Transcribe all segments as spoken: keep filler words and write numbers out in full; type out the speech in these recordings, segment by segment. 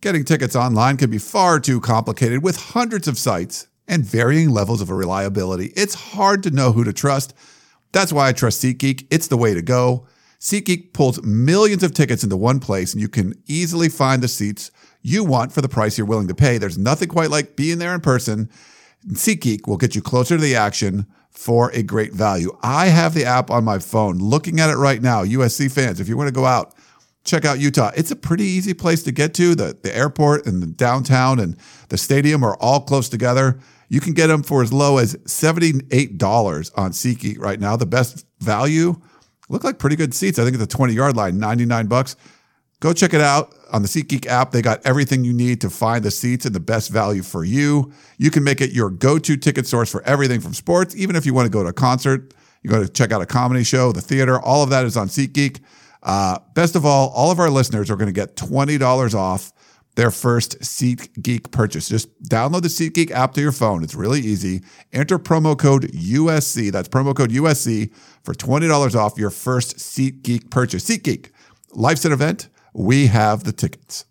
Getting tickets online can be far too complicated with hundreds of sites and varying levels of reliability. It's hard to know who to trust. That's why I trust SeatGeek. It's the way to go. SeatGeek pulls millions of tickets into one place, and you can easily find the seats you want for the price you're willing to pay. There's nothing quite like being there in person. SeatGeek will get you closer to the action for a great value. I have the app on my phone, looking at it right now. U S C fans, if you want to go out, check out Utah. It's a pretty easy place to get to. The, the airport and the downtown and the stadium are all close together. You can get them for as low as seventy-eight dollars on SeatGeek right now. The best value. Look like pretty good seats. I think it's the twenty-yard line, ninety-nine bucks. Go check it out on the SeatGeek app. They got everything you need to find the seats and the best value for you. You can make it your go-to ticket source for everything from sports. Even if you want to go to a concert, you go to check out a comedy show, the theater, all of that is on SeatGeek. Uh, best of all, all of our listeners are going to get twenty dollars off their first SeatGeek purchase. Just download the SeatGeek app to your phone. It's really easy. Enter promo code U S C. That's promo code U S C for twenty dollars off your first SeatGeek purchase. SeatGeek, life's an event. We have the tickets.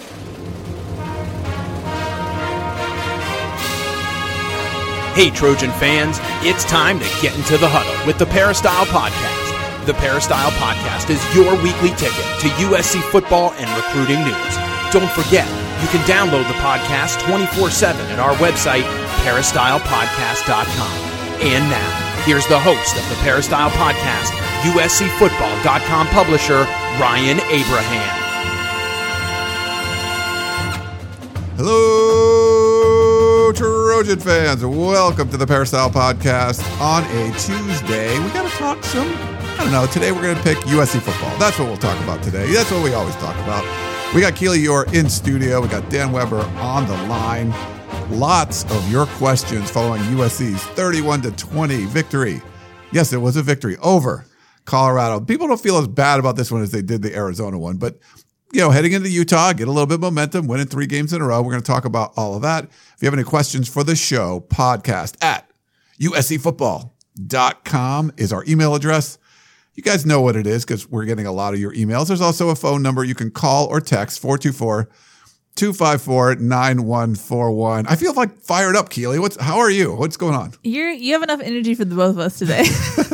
Hey, Trojan fans, it's time to get into the huddle with the Peristyle Podcast. The Peristyle Podcast is your weekly ticket to U S C football and recruiting news. Don't forget, you can download the podcast twenty-four seven at our website, peristyle podcast dot com. And now, here's the host of the Peristyle Podcast, U S C football dot com publisher, Ryan Abraham. Hello, Trojan fans. Welcome to the Peristyle Podcast on a Tuesday. We got to talk some, I don't know, today we're going to pick U S C football. That's what we'll talk about today. That's what we always talk about. We got Keely Eure in studio. We got Dan Weber on the line. Lots of your questions following U S C's thirty-one to twenty victory. Yes, it was a victory over Colorado. People don't feel as bad about this one as they did the Arizona one, but you know, heading into Utah, get a little bit of momentum, winning three games in a row. We're going to talk about all of that. If you have any questions for the show, podcast at U S C football dot com is our email address. You guys know what it is because we're getting a lot of your emails. There's also a phone number you can call or text, four two four, two five four, nine one four one. I feel like fired up, Keely. What's, how are you? What's going on? You're, you have enough energy for the both of us today.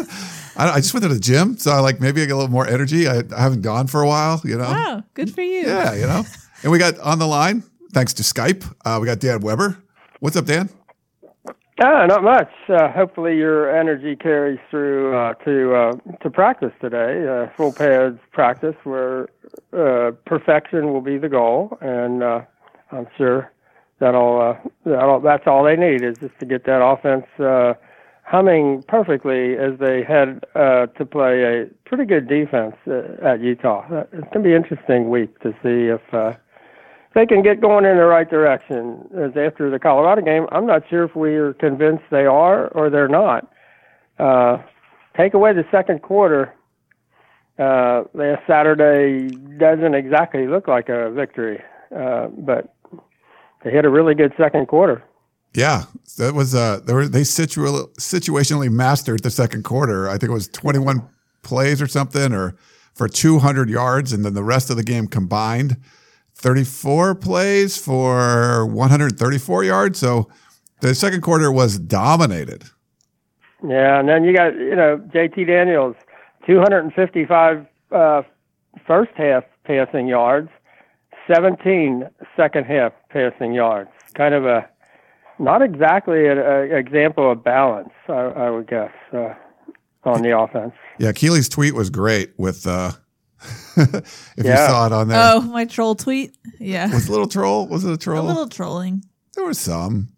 I, I just went to the gym, so I like maybe I get a little more energy. I, I haven't gone for a while, you know? Wow, good for you. Yeah, you know? And we got on the line, thanks to Skype, uh, we got Dan Weber. What's up, Dan? Ah, not much. Uh, hopefully your energy carries through uh, to uh, to practice today. Uh, full pads practice where uh, perfection will be the goal, and uh, I'm sure that'll, uh, that'll that's all they need is just to get that offense uh, humming perfectly as they head uh, to play a pretty good defense uh, at Utah. It's going to be an interesting week to see if. Uh, They can get going in the right direction. As after the Colorado game, I'm not sure if we are convinced they are or they're not. Uh, take away the second quarter, uh, last Saturday doesn't exactly look like a victory, uh, but they hit a really good second quarter. Yeah, that was uh, they were they situ- situationally mastered the second quarter. I think it was twenty-one plays or something, or for two hundred yards, and then the rest of the game combined. thirty-four plays for one hundred thirty-four yards. So the second quarter was dominated. Yeah, and then you got, you know, J T Daniels, two hundred fifty-five uh, first half passing yards, seventeen second half passing yards. Kind of a, not exactly an example of balance, I, I would guess, uh, on the offense. Yeah, Keely's tweet was great with, uh, if yeah. you saw it on there. Oh, my troll tweet? Yeah. Was it a little troll? Was it a troll? A little trolling. There was some.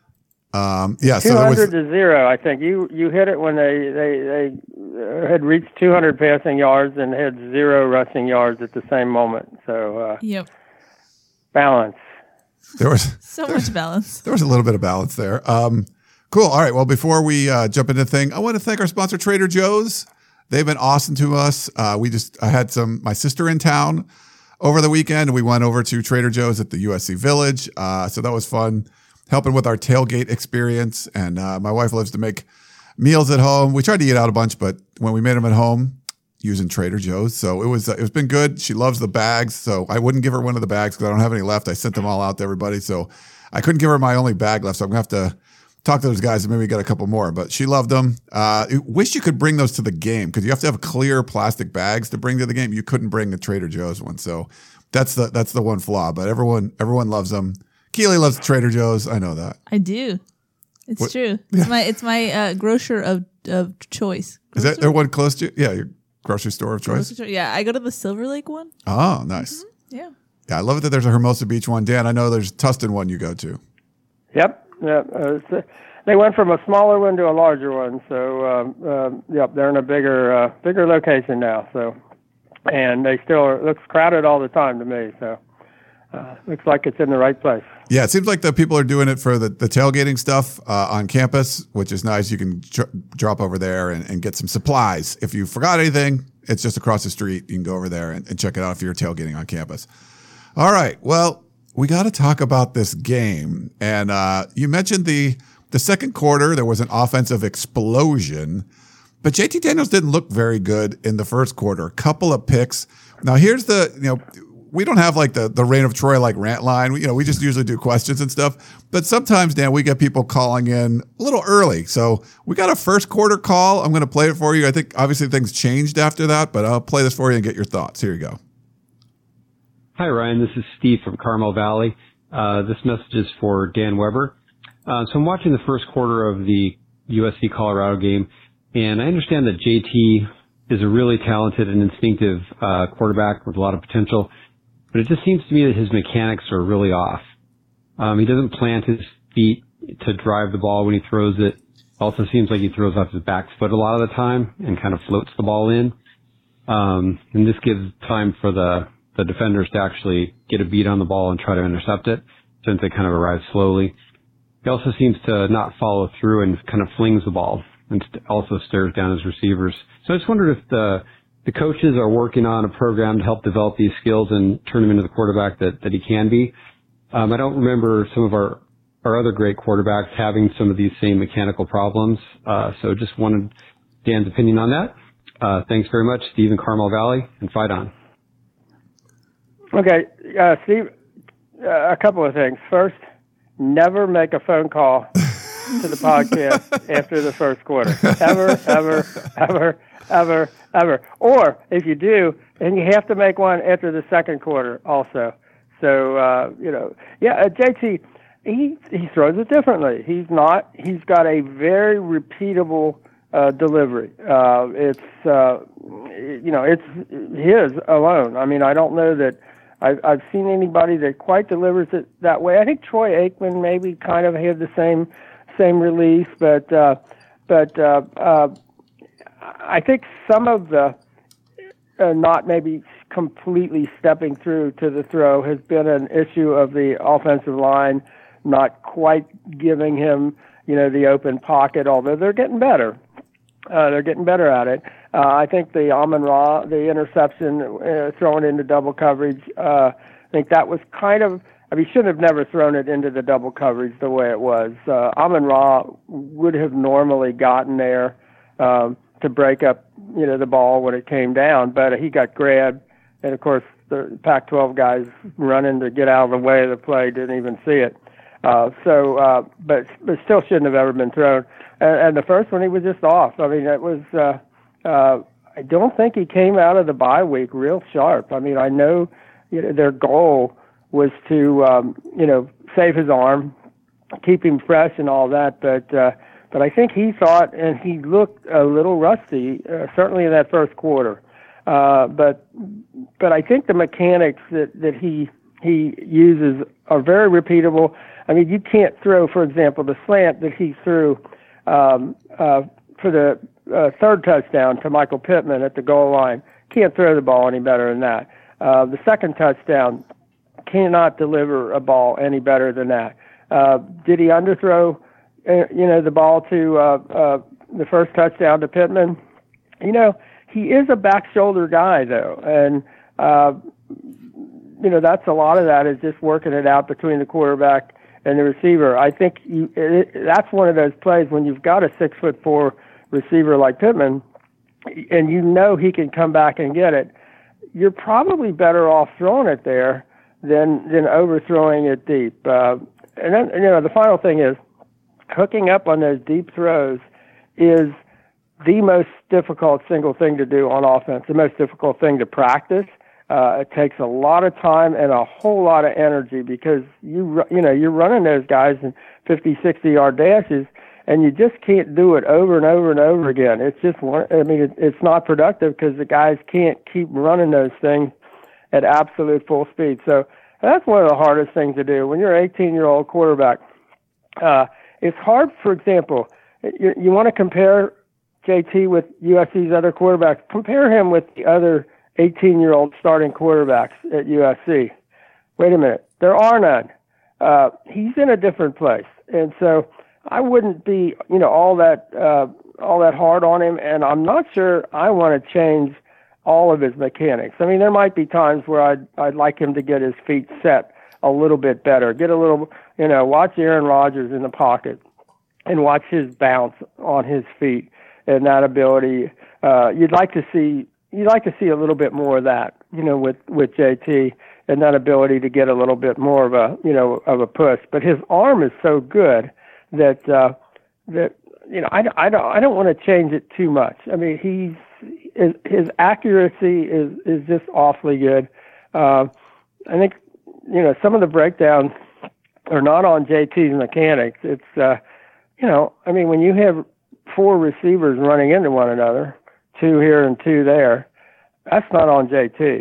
Um, yeah, so two hundred there was, to zero, I think. You you hit it when they, they, they had reached two hundred passing yards and had zero rushing yards at the same moment. So, uh, yep. Balance. There was so there, much balance. There was a little bit of balance there. Um, cool. All right. Well, before we uh, jump into the thing, I want to thank our sponsor, Trader Joe's. They've been awesome to us. Uh, we just, I had some, my sister in town over the weekend. We went over to Trader Joe's at the U S C Village. Uh, so that was fun, helping with our tailgate experience. And uh, my wife loves to make meals at home. We tried to eat out a bunch, but when we made them at home, using Trader Joe's. So it was, uh, it's been good. She loves the bags. So I wouldn't give her one of the bags because I don't have any left. I sent them all out to everybody. So I couldn't give her my only bag left. So I'm going to have to talk to those guys and maybe get a couple more, but she loved them. Uh, I wish you could bring those to the game because you have to have clear plastic bags to bring to the game. You couldn't bring a Trader Joe's one. So that's the, that's the one flaw, but everyone, everyone loves them. Keely loves Trader Joe's. I know that. I do. It's What- true. It's my it's my uh, grocer of of choice. Is that there one close to you? Yeah, your grocery store of choice. Grocery store? Yeah, I go to the Silver Lake one. Oh, nice. Yeah. Yeah, I love it that there's a Hermosa Beach one. Dan, I know there's Tustin one you go to. Yep. Yep. Uh, so they went from a smaller one to a larger one. So, um, um, yep, they're in a bigger, uh, bigger location now. So, and they still are, looks crowded all the time to me. So, uh, looks like it's in the right place. Yeah, it seems like the people are doing it for the, the tailgating stuff uh, on campus, which is nice. You can dr- drop over there and, and get some supplies. If you forgot anything, it's just across the street. You can go over there and, and check it out if you're tailgating on campus. All right. Well, we got to talk about this game. And uh, you mentioned the the second quarter, there was an offensive explosion, but J T Daniels didn't look very good in the first quarter. A couple of picks. Now, here's the, you know, we don't have like the, the Reign of Troy like rant line. We, you know, we just usually do questions and stuff. But sometimes, Dan, we get people calling in a little early. So we got a first quarter call. I'm going to play it for you. I think obviously things changed after that, but I'll play this for you and get your thoughts. Here you go. Hi, Ryan. This is Steve from Carmel Valley. Uh, this message is for Dan Weber. Uh, so I'm watching the first quarter of the U S C Colorado game, and I understand that J T is a really talented and instinctive uh, quarterback with a lot of potential, but it just seems to me that his mechanics are really off. Um, he doesn't plant his feet to drive the ball when he throws it. Also seems like he throws off his back foot a lot of the time and kind of floats the ball in. Um, and this gives time for the, the defenders to actually get a beat on the ball and try to intercept it, since it kind of arrives slowly. He also seems to not follow through and kind of flings the ball and st- also stares down his receivers. So I just wondered if the the coaches are working on a program to help develop these skills and turn him into the quarterback that, that he can be. Um, I don't remember some of our, our other great quarterbacks having some of these same mechanical problems. Uh, so just wanted Dan's opinion on that. Uh, thanks very much, Steve in Carmel Valley, and fight on. Okay, uh, Steve, uh, a couple of things. First, never make a phone call to the podcast after the first quarter. Ever, ever, ever, ever, ever. Or if you do, then you have to make one after the second quarter also. So, uh, you know, yeah, uh, J T, he, he throws it differently. He's not, he's got a very repeatable uh, delivery. Uh, it's, uh, you know, it's his alone. I mean, I don't know that I've, I've seen anybody that quite delivers it that way. I think Troy Aikman maybe kind of had the same same release, but uh, but uh, uh, I think some of the uh, not maybe completely stepping through to the throw has been an issue of the offensive line not quite giving him, you know, the open pocket, although they're getting better. Uh, they're getting better at it. Uh, I think the Amon-Ra, the interception uh, thrown into double coverage, uh, I think that was kind of, I mean, he should have never thrown it into the double coverage the way it was. Uh, Amon-Ra would have normally gotten there um, to break up, you know, the ball when it came down, but he got grabbed, and of course the Pac twelve guys running to get out of the way of the play didn't even see it. Uh, so, uh, but but still shouldn't have ever been thrown. And, and the first one, he was just off. I mean, it was. Uh, uh, I don't think he came out of the bye week real sharp. I mean, I know, you know, their goal was to, um, you know, save his arm, keep him fresh, and all that. But uh, but I think he thought, and he looked a little rusty, uh, certainly in that first quarter. Uh, but but I think the mechanics that, that he he uses are very repeatable. I mean, you can't throw, for example, the slant that he threw um, uh, for the uh, third touchdown to Michael Pittman at the goal line. Can't throw the ball any better than that. Uh, the second touchdown, cannot deliver a ball any better than that. Uh, did he underthrow, uh, you know, the ball to uh, uh, the first touchdown to Pittman? You know, he is a back shoulder guy, though, and uh, you know, that's a lot of that is just working it out between the quarterback and the receiver. I think you, it, that's one of those plays when you've got a six foot four receiver like Pittman. and you know he can come back and get it, you're probably better off throwing it there than than overthrowing it deep. Uh, and then, you know, the final thing is hooking up on those deep throws is the most difficult single thing to do on offense, the most difficult thing to practice. Uh, it takes a lot of time and a whole lot of energy because you you know you're running those guys in fifty, sixty yard dashes, and you just can't do it over and over and over again. It's just one. I mean, it, it's not productive because the guys can't keep running those things at absolute full speed. So that's one of the hardest things to do when you're an eighteen year old quarterback. Uh, it's hard. For example, you, you want to compare J T with U S C's other quarterbacks. Compare him with the other eighteen-year-old starting quarterbacks at U S C. Wait a minute. There are none. Uh, he's in a different place. And so I wouldn't be, you know, all that uh, all that hard on him, and I'm not sure I want to change all of his mechanics. I mean, there might be times where I'd, I'd like him to get his feet set a little bit better, get a little, you know, watch Aaron Rodgers in the pocket and watch his bounce on his feet and that ability. Uh, you'd like to see You'd like to see a little bit more of that, you know, with, with J T and that ability to get a little bit more of a, you know, of a push. But his arm is so good that, uh, that, you know, I, I don't, I don't want to change it too much. I mean, he's, his, his accuracy is, is just awfully good. Uh, I think, you know, some of the breakdowns are not on J T's mechanics. It's, uh, you know, I mean, when you have four receivers running into one another, two here and two there, that's not on J T.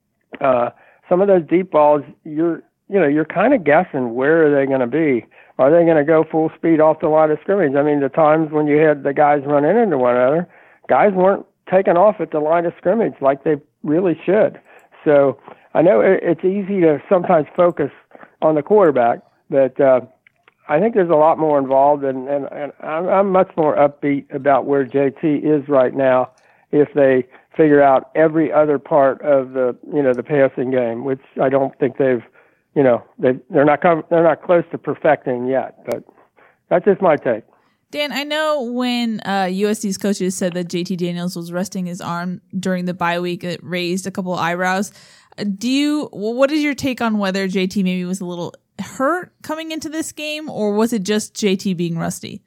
Uh, some of those deep balls, you're, you know, you're kind of guessing where are they going to be. Are they going to go full speed off the line of scrimmage? I mean, the times when you had the guys running into one another, guys weren't taking off at the line of scrimmage like they really should. So I know it's easy to sometimes focus on the quarterback, but uh, I think there's a lot more involved, and, and, and I'm, I'm much more upbeat about where J T is right now if they figure out every other part of the, you know, the passing game, which I don't think they've, you know, they they're not com- they're not close to perfecting yet. But that's just my take. Dan, I know when uh, U S C's coaches said that J T Daniels was resting his arm during the bye week, it raised a couple of eyebrows. Do you? What is your take on whether J T maybe was a little hurt coming into this game, or was it just J T being rusty?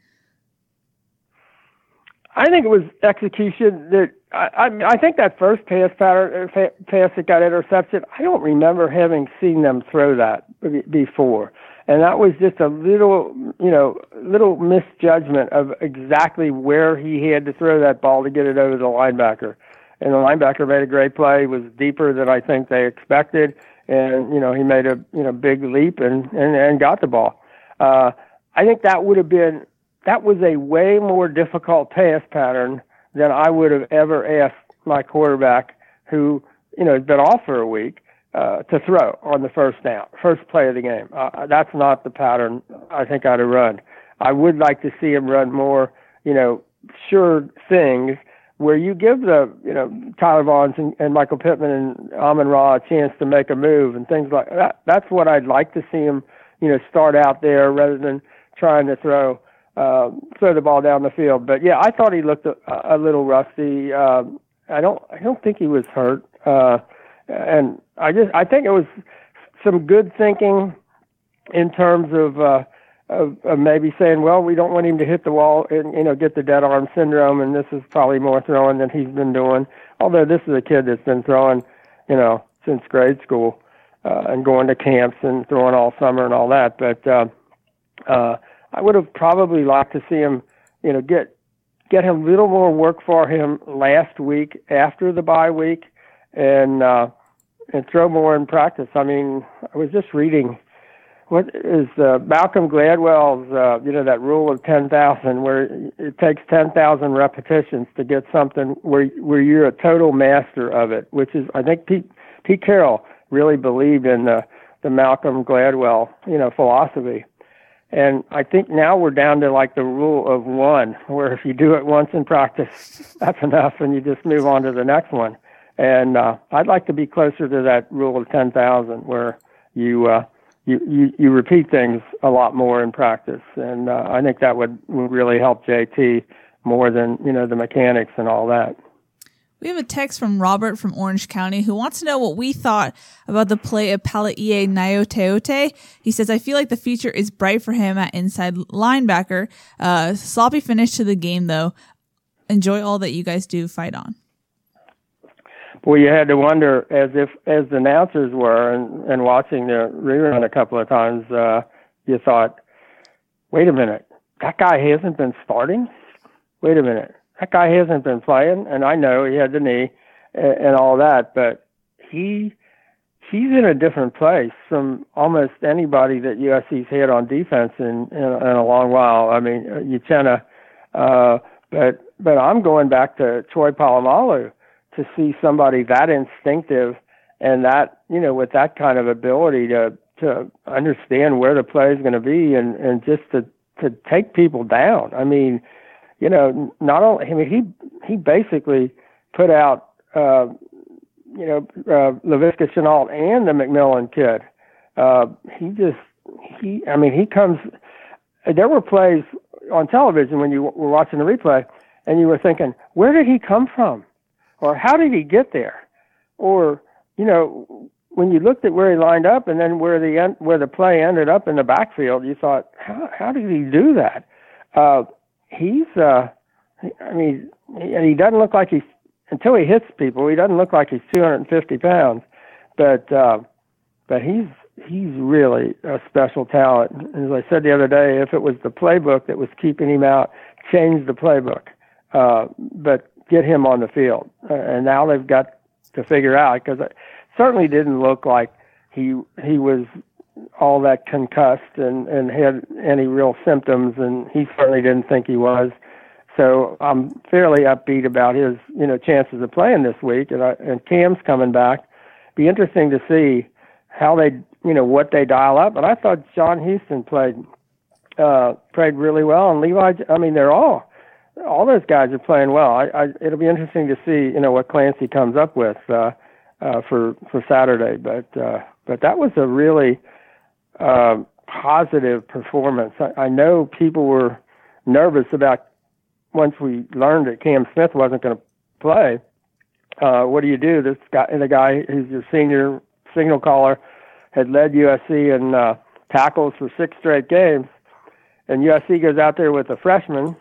I think it was execution. That I, I, I think that first pass pattern, pass that got intercepted, I don't remember having seen them throw that before, and that was just a little, you know, little misjudgment of exactly where he had to throw that ball to get it over the linebacker. And the linebacker made a great play. It was deeper than I think they expected. And, you know, he made a, you know, big leap and, and, and got the ball. Uh, I think that would have been, that was a way more difficult pass pattern than I would have ever asked my quarterback who, you know, has been off for a week, uh, to throw on the first down, first play of the game. Uh, that's not the pattern I think I'd have run. I would like to see him run more, you know, sure things where you give the, you know, Tyler Vaughns and, and Michael Pittman and Amon-Ra a chance to make a move and things like that. That's what I'd like to see him, you know, start out there rather than trying to throw uh, throw the ball down the field. But yeah, I thought he looked a, a little rusty. Uh, I don't I don't think he was hurt, uh, and I just I think it was some good thinking in terms of. Uh, Of, of maybe saying, well, we don't want him to hit the wall and, you know, get the dead arm syndrome, and this is probably more throwing than he's been doing. Although this is a kid that's been throwing, you know, since grade school uh, and going to camps and throwing all summer and all that. But uh, uh, I would have probably liked to see him, you know, get get a little more work for him last week after the bye week and uh, and throw more in practice. I mean, I was just reading. What is uh, Malcolm Gladwell's, uh, you know, that rule of ten thousand, where it takes ten thousand repetitions to get something where where you're a total master of it, which is, I think Pete, Pete Carroll really believed in the, the Malcolm Gladwell, you know, philosophy. And I think now we're down to like the rule of one, where if you do it once in practice, that's enough, and you just move on to the next one. And uh, I'd like to be closer to that rule of ten thousand, where you uh, You, you, you repeat things a lot more in practice, and uh, I think that would, would really help J T more than, you know, the mechanics and all that. We have a text from Robert from Orange County who wants to know what we thought about the play of Palai'e Naioteote. He says, I feel like the future is bright for him at inside linebacker. Uh, sloppy finish to the game, though. Enjoy all that you guys do. Fight on. Well, you had to wonder, as if as the announcers were, and, and watching the rerun a couple of times, uh, you thought, wait a minute, that guy hasn't been starting? Wait a minute. That guy hasn't been playing, and I know he had the knee and, and all that, but he he's in a different place from almost anybody that U S C's had on defense in, in, in a long while. I mean, Uchenna, uh, but but I'm going back to Troy Polamalu to see somebody that instinctive and that, you know, with that kind of ability to to understand where the play is going to be and, and just to, to take people down. I mean, you know, not only, I mean, he, he basically put out, uh, you know, uh, Laviska Shenault and the McMillan kid. Uh, he just, he, I mean, he comes, there were plays on television when you were watching the replay and you were thinking, where did he come from? Or how did he get there? Or, you know, when you looked at where he lined up and then where the, end, where the play ended up in the backfield, you thought, how, how did he do that? Uh, He's, uh, I mean, he, and he doesn't look like he's, until he hits people, he doesn't look like he's two hundred fifty pounds, but, uh, but he's, he's really a special talent. As I said the other day, if it was the playbook that was keeping him out, change the playbook, uh, but get him on the field. Uh, and now they've got to figure out, because it certainly didn't look like he, he was all that concussed and, and had any real symptoms, and he certainly didn't think he was. So I'm fairly upbeat about his, you know, chances of playing this week. And, I, and Cam's coming back. Be interesting to see how they, you know, what they dial up. And I thought John Houston played, uh, played really well. And Levi, I mean, they're all, all those guys are playing well. I, I, it'll be interesting to see, you know, what Clancy comes up with, uh, uh, for, for Saturday. But, uh, but that was a really, Uh, positive performance. I, I know people were nervous about once we learned that Cam Smith wasn't going to play. Uh, what do you do? This guy, the guy who's your senior signal caller, had led U S C in uh, tackles for six straight games, and U S C goes out there with a freshman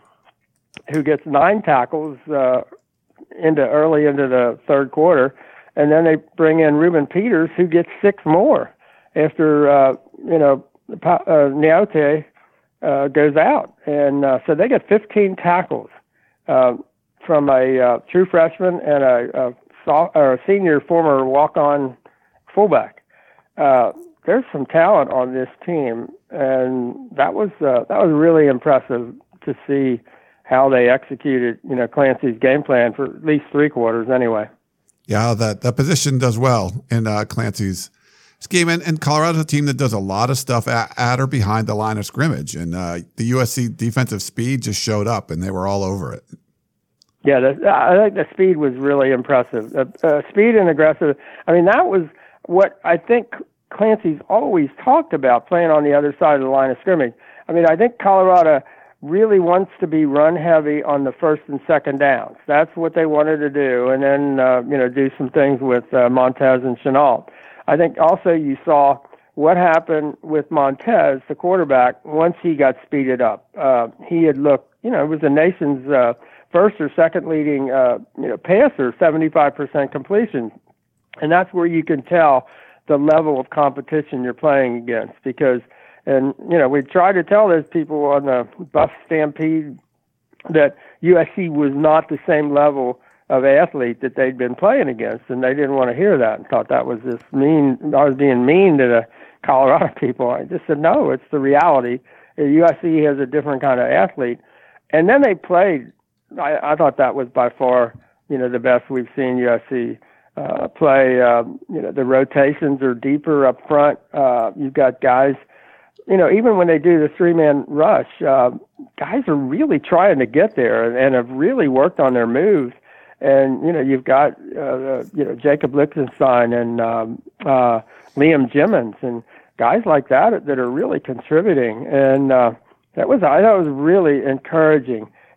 who gets nine tackles uh, into early into the third quarter, and then they bring in Ruben Peters, who gets six more after, uh, you know, uh, Naiote uh, goes out. And uh, so they get fifteen tackles uh, from a uh, true freshman and a, a, soft, or a senior former walk-on fullback. Uh, there's some talent on this team, and that was uh, that was really impressive to see how they executed, you know, Clancy's game plan for at least three quarters anyway. Yeah, that, that position does well in uh, Clancy's scheme, and, and Colorado's a team that does a lot of stuff at, at or behind the line of scrimmage, and uh, the U S C defensive speed just showed up, and they were all over it. Yeah, the, I think the speed was really impressive. Uh, uh, speed and aggressive. I mean, that was what I think Clancy's always talked about, playing on the other side of the line of scrimmage. I mean, I think Colorado really wants to be run heavy on the first and second downs. That's what they wanted to do, and then uh, you know, do some things with uh, Montez and Shenault. I think also you saw what happened with Montez, the quarterback, once he got speeded up. Uh, he had looked, you know, it was the nation's uh, first or second leading, uh, you know, passer, seventy-five percent completion. And that's where you can tell the level of competition you're playing against, because, and, you know, we try to tell those people on the Buff Stampede that U S C was not the same level of athlete that they'd been playing against, and they didn't want to hear that and thought that was just mean. I was being mean to the Colorado people. I just said, no, it's the reality. U S C has a different kind of athlete. And then they played, I, I thought that was by far, you know, the best we've seen U S C uh, play. Um, you know, the rotations are deeper up front. Uh, you've got guys, you know, even when they do the three-man rush, uh, guys are really trying to get there and, and have really worked on their moves. And, you know, you've got, uh, you know, Jacob Lichtenstein and um, uh, Liam Jimmons and guys like that that are really contributing. And uh, that was, I thought it was really encouraging.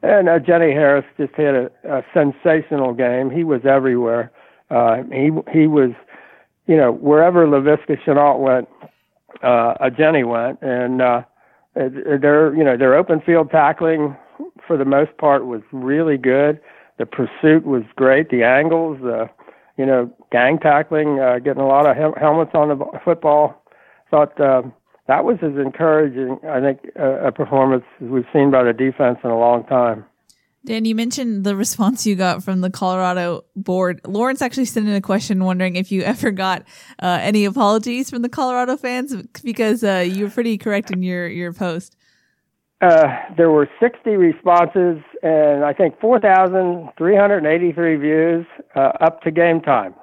and uh, Jenny Harris just had a, a sensational game. He was everywhere. Uh, he he was, you know, wherever Laviska Shenault went, uh, a Jenny went, and uh, their you know their open field tackling for the most part was really good. The pursuit was great. The angles, the you know gang tackling, uh, getting a lot of hel- helmets on the football. Thought uh, that was as encouraging, I think, a, a performance as we've seen by the defense in a long time. Dan, you mentioned the response you got from the Colorado board. Lawrence actually sent in a question wondering if you ever got uh, any apologies from the Colorado fans, because uh, you were pretty correct in your, your post. Uh, there were sixty responses and I think four thousand three hundred eighty-three views uh, up to game time.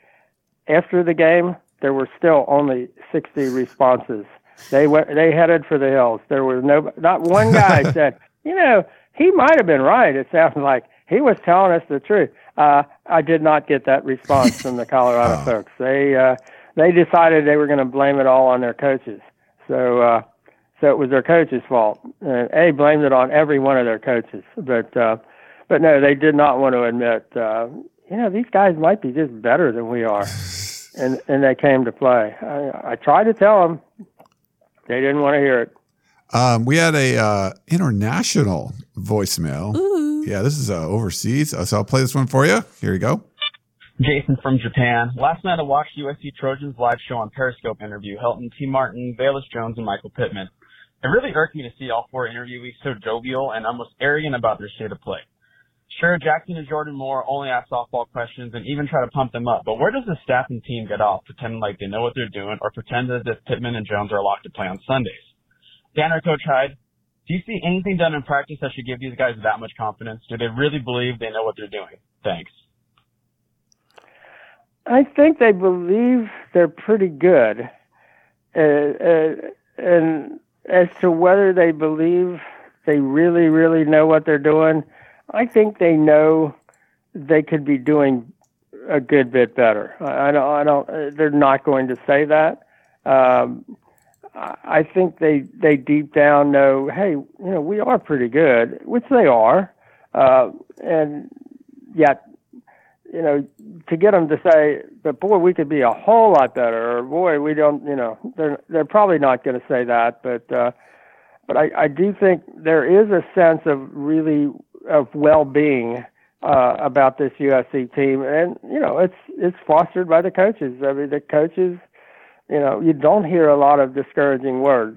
After the game, there were still only sixty responses. They went, they headed for the hills. There was no, not one guy said, you know, he might have been right. It sounds like he was telling us the truth. Uh, I did not get that response from the Colorado oh. folks. They uh, they decided they were going to blame it all on their coaches. So uh, so it was their coaches' fault. Uh, A blamed it on every one of their coaches. But uh, but no, they did not want to admit. Uh, you know, these guys might be just better than we are, and and they came to play. I, I tried to tell them. They didn't want to hear it. Um, we had a uh, international voicemail. Ooh. Yeah, this is uh, overseas. Uh, so I'll play this one for you. Here you go. Jason from Japan. Last night I watched U S C Trojans live show on Periscope interview Helton, T. Martin, Velus Jones, and Michael Pittman. It really irked me to see all four interviewees so jovial and almost arrogant about their state of play. Sure, Jackson and Jordan Moore only ask softball questions and even try to pump them up, but where does the staff and team get off pretending like they know what they're doing or pretend as if Pittman and Jones are locked to play on Sundays? Dan or Coach Hyde, do you see anything done in practice that should give these guys that much confidence? Do they really believe they know what they're doing? Thanks. I think they believe they're pretty good. Uh, uh, and as to whether they believe they really, really know what they're doing, I think they know they could be doing a good bit better. I don't, I don't, they're not going to say that. Um, I think they, they deep down know, hey, you know, we are pretty good, which they are. Uh, and yet, you know, to get them to say, but boy, we could be a whole lot better, or boy, we don't, you know, they're, they're probably not going to say that. But, uh, but I, I do think there is a sense of really, of well-being, uh, about this U S C team. And, you know, it's, it's fostered by the coaches. I mean, the coaches, you know, you don't hear a lot of discouraging words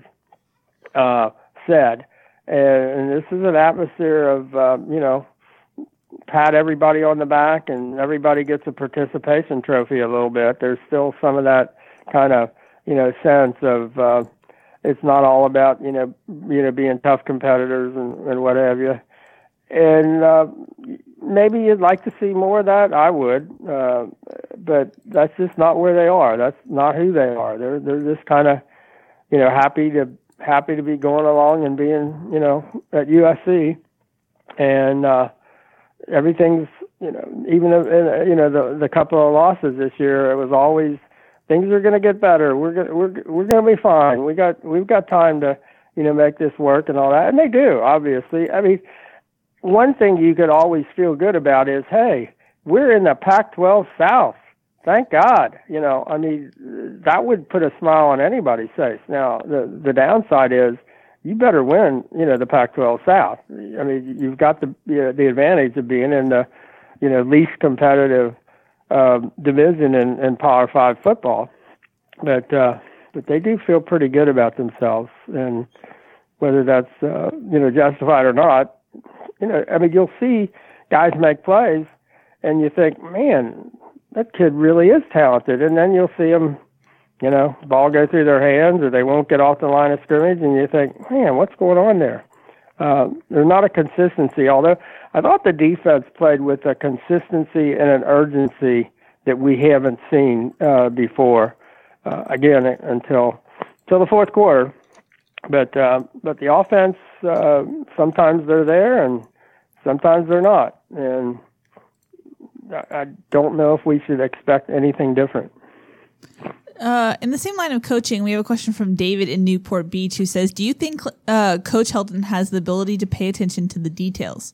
uh, said. And, and this is an atmosphere of, uh, you know, pat everybody on the back and everybody gets a participation trophy a little bit. There's still some of that kind of, you know, sense of uh, it's not all about, you know, you know, being tough competitors and, and what have you. And uh, maybe you'd like to see more of that. I would, uh, but that's just not where they are. That's not who they are. They're they're just kind of, you know, happy to happy to be going along and being, you know, at U S C, and uh, everything's, you know, even in, you know the the couple of losses this year, it was always things are going to get better. We're gonna, we're we're going to be fine. We got we've got time to, you know, make this work and all that, and they do, obviously. I mean, one thing you could always feel good about is, hey, we're in the Pac twelve South. Thank God. You know, I mean, that would put a smile on anybody's face. Now, the the downside is you better win, you know, the Pac twelve South. I mean, you've got the you know, the advantage of being in the, you know, least competitive um, division in, in Power Five football. But uh, but they do feel pretty good about themselves, and whether that's uh, you know justified or not. You know, I mean, you'll see guys make plays, and you think, man, that kid really is talented. And then you'll see them, you know, ball go through their hands, or they won't get off the line of scrimmage, and you think, man, what's going on there? Uh, there's not a consistency, although I thought the defense played with a consistency and an urgency that we haven't seen uh, before, uh, again, until until the fourth quarter. But uh, but the offense, uh, sometimes they're there and sometimes they're not. And I, I don't know if we should expect anything different. Uh, in the same line of coaching, we have a question from David in Newport Beach who says, do you think uh, Coach Helton has the ability to pay attention to the details?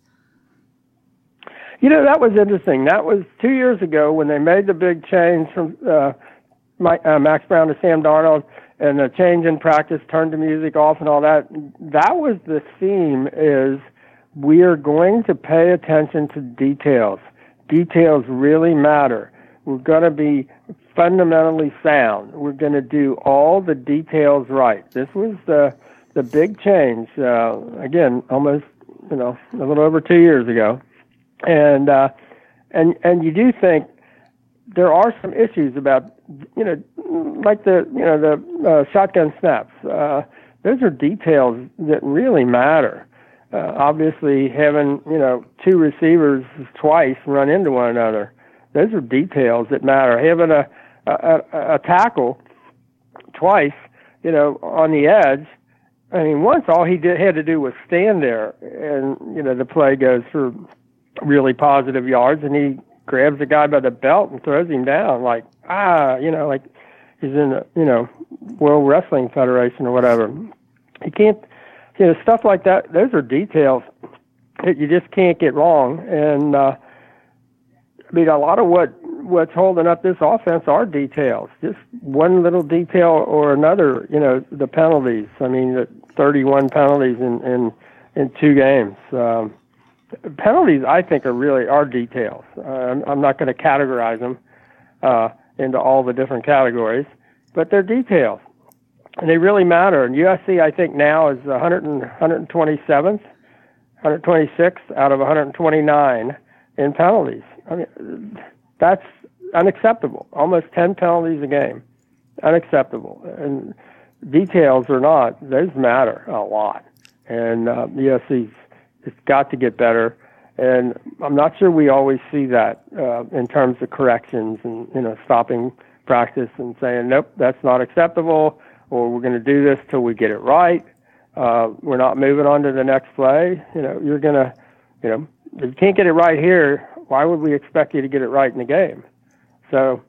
You know, that was interesting. That was two years ago when they made the big change from uh, Mike, uh, Max Brown to Sam Darnold, and the change in practice, turned the music off and all that. That was the theme, is we are going to pay attention to details. Details really matter. We're going to be fundamentally sound. We're going to do all the details right. This was the the big change, uh, again, almost, you know, a little over two years ago. And uh, and and you do think there are some issues about, you know, like the, you know, the uh, shotgun snaps. Uh, those are details that really matter. Uh, obviously, having, you know, two receivers twice run into one another, those are details that matter. Having a, a, a tackle twice, you know, on the edge, I mean, once all he did had to do was stand there, and, you know, the play goes for really positive yards, and he grabs the guy by the belt and throws him down like, ah, you know, like he's in the, you know, World Wrestling Federation or whatever. You can't, you know, stuff like that, those are details that you just can't get wrong. And, uh, I mean, a lot of what, what's holding up this offense are details. Just one little detail or another, you know, the penalties. I mean, the thirty-one penalties in, in, in two games. Um, penalties, I think, are really are details. Uh, I'm, I'm not going to categorize them uh, into all the different categories, but they're details. And they really matter. And U S C, I think, now is one hundred one twenty-seventh, one hundred twenty-sixth out of one hundred twenty-nine in penalties. I mean, that's unacceptable. Almost ten penalties a game. Unacceptable. And details or not, those matter a lot. And uh, U S C's it's got to get better. And I'm not sure we always see that uh, in terms of corrections and, you know, stopping practice and saying, nope, that's not acceptable, or we're going to do this till we get it right. Uh, we're not moving on to the next play. You know, you're going to, you know, if you can't get it right here, why would we expect you to get it right in the game? So,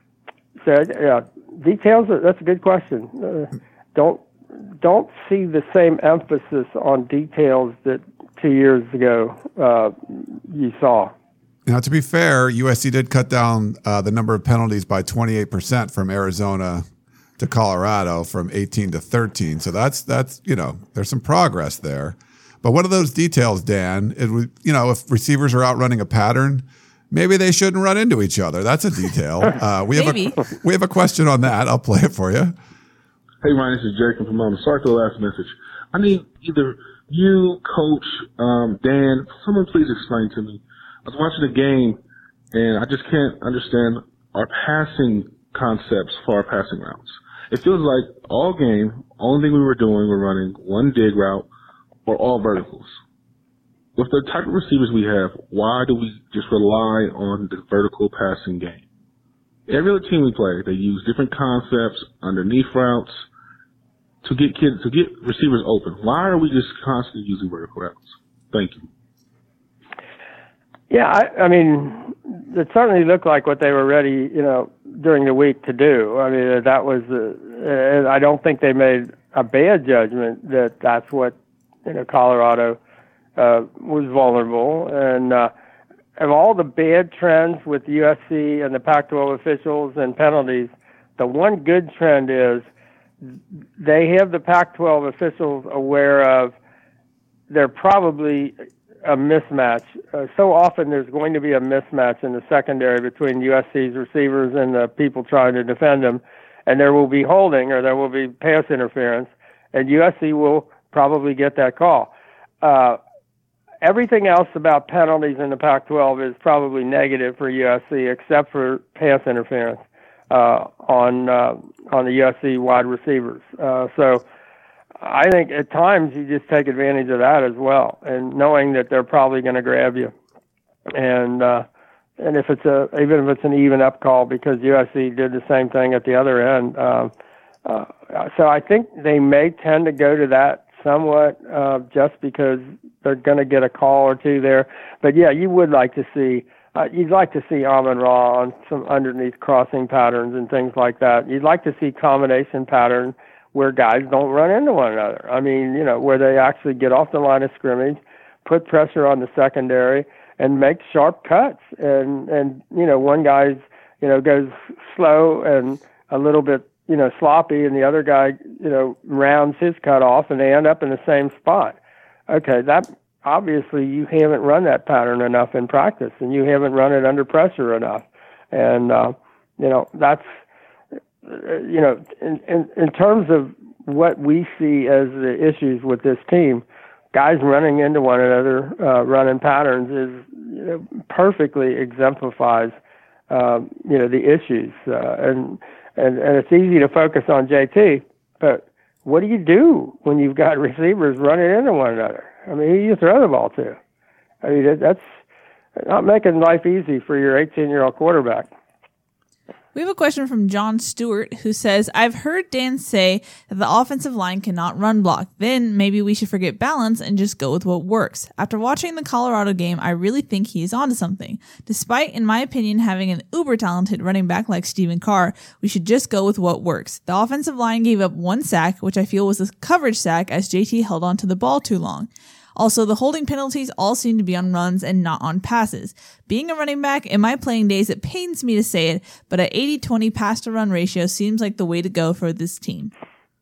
so yeah, details, are, that's a good question. Uh, don't, don't see the same emphasis on details that two years ago uh, you saw. Now, to be fair, U S C did cut down uh, the number of penalties by twenty-eight percent from Arizona to Colorado, from eighteen to thirteen. So that's, that's you know, there's some progress there. But what are those details, Dan? It would, you know, if receivers are out running a pattern, maybe they shouldn't run into each other. That's a detail. Uh, we have maybe. a we have a question on that. I'll play it for you. Hey, Ryan, this is Jacob from Mama. Sorry for the last message. I need either you, Coach, um, Dan, someone please explain to me. I was watching the game, and I just can't understand our passing concepts for our passing routes. It feels like all game, only thing we were doing were running one dig route or all verticals. With the type of receivers we have, why do we just rely on the vertical passing game? Every other team we play, they use different concepts, underneath routes, to get kids, to get receivers open. Why are we just constantly using vertical routes? Thank you. Yeah, I, I mean, it certainly looked like what they were ready, you know, during the week to do. I mean, that was, uh, I don't think they made a bad judgment that that's what, you know, Colorado uh, was vulnerable. And uh, of all the bad trends with U S C and the Pac twelve officials and penalties, the one good trend is they have the Pac twelve officials aware of they're probably a mismatch. Uh, so often there's going to be a mismatch in the secondary between U S C's receivers and the people trying to defend them, and there will be holding or there will be pass interference, and U S C will probably get that call. Uh, everything else about penalties in the Pac twelve is probably negative for U S C except for pass interference uh, on uh, on the U S C wide receivers. Uh, so I think at times you just take advantage of that as well, and knowing that they're probably going to grab you, and uh, and if it's a even if it's an even up call because U S C did the same thing at the other end. Uh, uh, so I think they may tend to go to that somewhat uh, just because they're going to get a call or two there. But yeah, you would like to see uh, you'd like to see Amon-Ra on some underneath crossing patterns and things like that. You'd like to see combination pattern where guys don't run into one another. I mean, you know, where they actually get off the line of scrimmage, put pressure on the secondary, and make sharp cuts. And, and you know, one guy's, you know, goes slow and a little bit, you know, sloppy, and the other guy, you know, rounds his cut off, and they end up in the same spot. Okay, that obviously you haven't run that pattern enough in practice, and you haven't run it under pressure enough. And, uh, you know, that's, you know, in, in, in terms of what we see as the issues with this team, guys running into one another, uh, running patterns is, you know, perfectly exemplifies, uh, you know, the issues. Uh, and, and, and it's easy to focus on J T, but what do you do when you've got receivers running into one another? I mean, who do you throw the ball to? I mean, that's not making life easy for your eighteen-year-old quarterback. We have a question from John Stewart who says, I've heard Dan say that the offensive line cannot run block. Then maybe we should forget balance and just go with what works. After watching the Colorado game, I really think he is onto something. Despite, in my opinion, having an uber talented running back like Stephen Carr, we should just go with what works. The offensive line gave up one sack, which I feel was a coverage sack as J T held on to the ball too long. Also, the holding penalties all seem to be on runs and not on passes. Being a running back, in my playing days, it pains me to say it, but an eighty twenty pass-to-run ratio seems like the way to go for this team.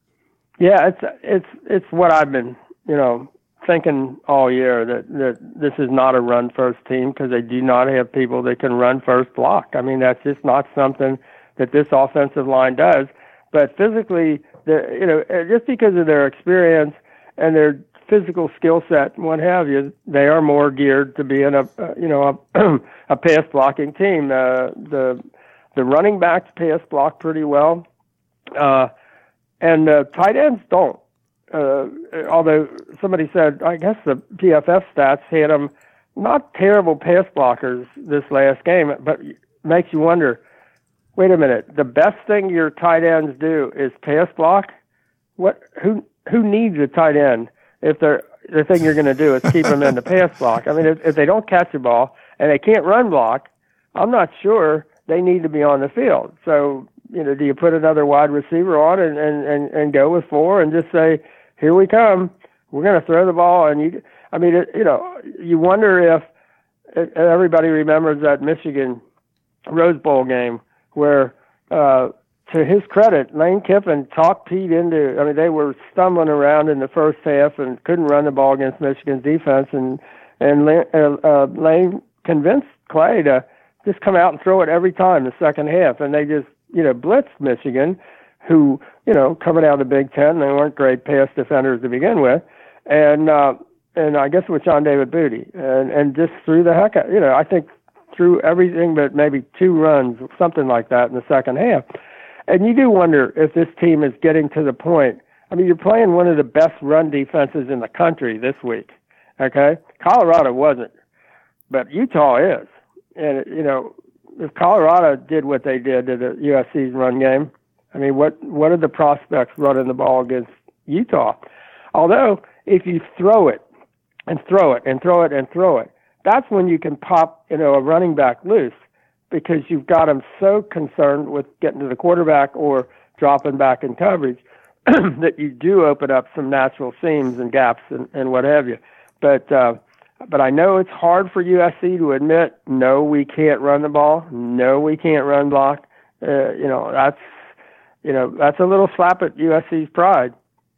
Yeah, it's it's it's what I've been, you know, thinking all year, that, that this is not a run-first team because they do not have people that can run first block. I mean, that's just not something that this offensive line does. But physically, you know, just because of their experience and their physical skill set and what have you, they are more geared to being a, uh, you know, a, a pass blocking team. Uh, the the running backs pass block pretty well, uh, and uh, tight ends don't. Uh, although somebody said, I guess the P F F stats had them not terrible pass blockers this last game, but makes you wonder. Wait a minute, the best thing your tight ends do is pass block. What? Who who needs a tight end? If they're, the thing you're going to do is keep them in the pass block. I mean, if, if they don't catch the ball and they can't run block, I'm not sure they need to be on the field. So, you know, do you put another wide receiver on and, and, and, and go with four and just say, here we come, we're going to throw the ball? And you, I mean, it, you know, you wonder if it, everybody remembers that Michigan Rose Bowl game where, uh, to his credit, Lane Kiffin talked Pete into, I mean, they were stumbling around in the first half and couldn't run the ball against Michigan's defense. And, and Lane, uh, uh, Lane convinced Clay to just come out and throw it every time the second half. And they just, you know, blitzed Michigan, who, you know, coming out of the Big Ten, they weren't great pass defenders to begin with. And, uh, and I guess with John David Booty and, and just threw the heck out, you know, I think threw everything but maybe two runs, something like that in the second half. And you do wonder if this team is getting to the point. I mean, you're playing one of the best run defenses in the country this week, okay? Colorado wasn't, but Utah is. And, you know, if Colorado did what they did to the U S C's run game, I mean, what, what are the prospects running the ball against Utah? Although, if you throw it and throw it and throw it and throw it, that's when you can pop, you know, a running back loose, because you've got them so concerned with getting to the quarterback or dropping back in coverage that you do open up some natural seams and gaps and, and what have you. But uh, but I know it's hard for U S C to admit, no, we can't run the ball. No, we can't run block. Uh, you know, that's you know that's a little slap at U S C's pride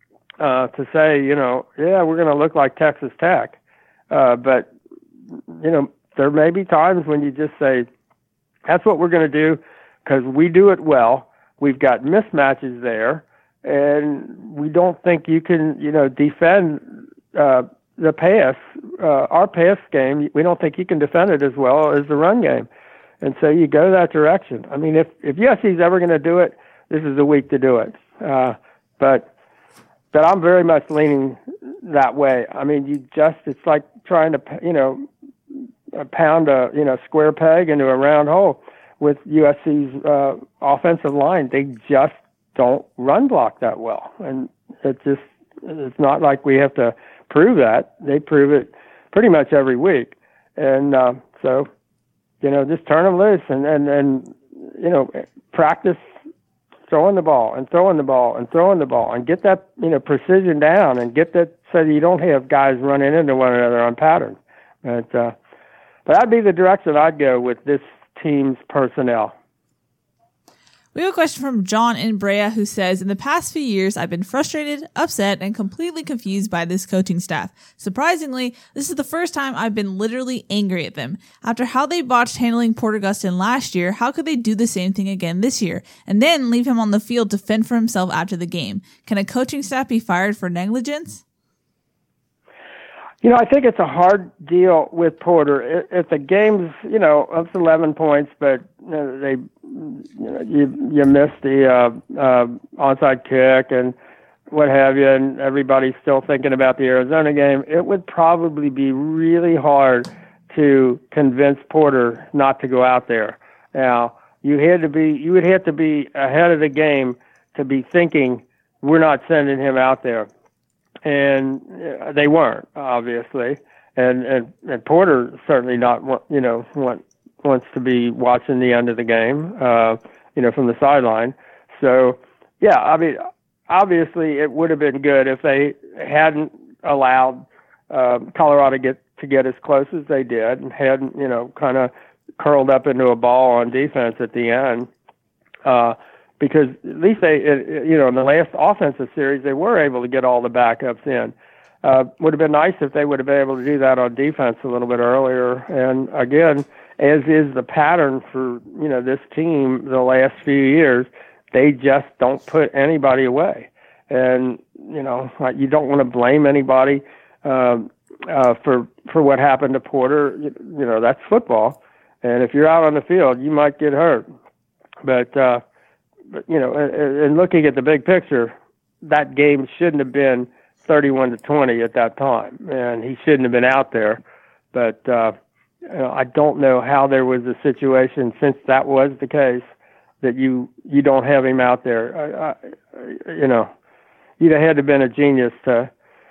uh, to say, you know, yeah, we're going to look like Texas Tech. Uh, but, you know, there may be times when you just say, that's what we're going to do because we do it well. We've got mismatches there, and we don't think you can, you know, defend uh, the pass, uh, our pass game. We don't think you can defend it as well as the run game. And so you go that direction. I mean, if, if U S C's ever going to do it, this is the week to do it. Uh, but but I'm very much leaning that way. I mean, you just, it's like trying to, you know, pound a you know square peg into a round hole with U S C's uh, offensive line. They just don't run block that well, and it just it's not like we have to prove that. They prove it pretty much every week, and uh, so You know, just turn them loose and, and, and you know, practice throwing the ball and throwing the ball and throwing the ball and get that, you know, precision down and get that so that you don't have guys running into one another on patterns. But, uh, but that'd be the direction I'd go with this team's personnel. We have a question from John in Brea who says, in the past few years, I've been frustrated, upset, and completely confused by this coaching staff. Surprisingly, this is the first time I've been literally angry at them. After how they botched handling Porter Gustin last year, how could they do the same thing again this year, and then leave him on the field to fend for himself after the game? Can a coaching staff be fired for negligence? You know, I think it's a hard deal with Porter. If the game's, you know, it's eleven points, but you know, they, you know, you you missed the uh, uh, onside kick and what have you, and everybody's still thinking about the Arizona game, it would probably be really hard to convince Porter not to go out there. Now, you had to be, you would have to be ahead of the game to be thinking we're not sending him out there. And they weren't, obviously, and, and and Porter certainly not, you know, want, wants to be watching the end of the game, uh, you know, from the sideline. So, yeah, I mean, obviously, it would have been good if they hadn't allowed uh, Colorado get to get as close as they did and hadn't, you know, kind of curled up into a ball on defense at the end. Uh, Because at least they, you know, in the last offensive series, they were able to get all the backups in. Uh, would have been nice if they would have been able to do that on defense a little bit earlier. And again, as is the pattern for, you know, this team the last few years, they just don't put anybody away. And, you know, you don't want to blame anybody um, uh, for for what happened to Porter. You, you know, that's football. And if you're out on the field, you might get hurt. But, uh, But, you know, and looking at the big picture, that game shouldn't have been thirty-one to twenty at that time, and he shouldn't have been out there. But uh, you know, I don't know how there was a situation, since that was the case, that you you don't have him out there. I, I, you know, you'd have had to have been a genius to,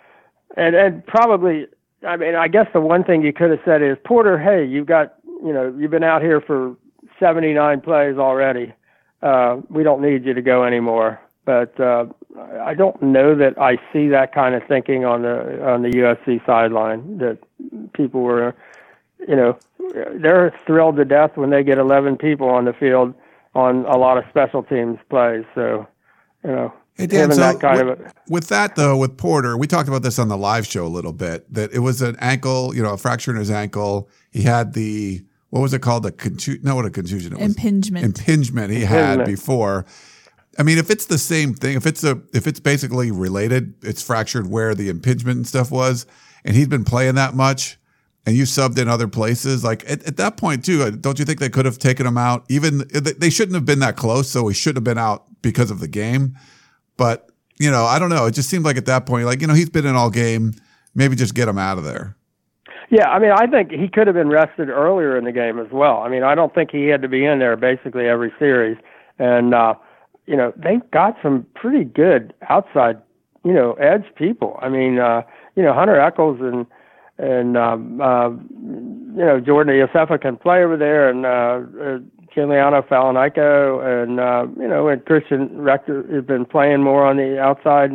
and and probably, I mean, I guess the one thing you could have said is, Porter, hey, you've got, you know, you've been out here for seventy-nine plays already. Uh, we don't need you to go anymore. But uh, I don't know that I see that kind of thinking on the on the U S C sideline, that people were, you know, they're thrilled to death when they get eleven people on the field on a lot of special teams plays. So, you know, hey, Dan, so that kind with, of a, with that, though, with Porter, we talked about this on the live show a little bit, that it was an ankle, you know, a fracture in his ankle. He had the, what was it called? The contu- no, what a contusion. It was impingement. Impingement he impingement. had before. I mean, if it's the same thing, if it's a, if it's basically related, it's fractured where the impingement and stuff was, and he's been playing that much, and you subbed in other places, like at, at that point too, don't you think they could have taken him out? Even they shouldn't have been that close, so he shouldn't have been out because of the game. But you know, I don't know. It just seemed like at that point, like, you know, he's been in all game. Maybe just get him out of there. Yeah, I mean, I think he could have been rested earlier in the game as well. I mean, I don't think he had to be in there basically every series. And, uh, you know, they've got some pretty good outside, you know, edge people. I mean, uh, you know, Hunter Echols and, and um, uh, you know, Jordan Iosefa can play over there, and uh, uh, Giuliano Falanico, and, uh, you know, and Christian Rector has been playing more on the outside.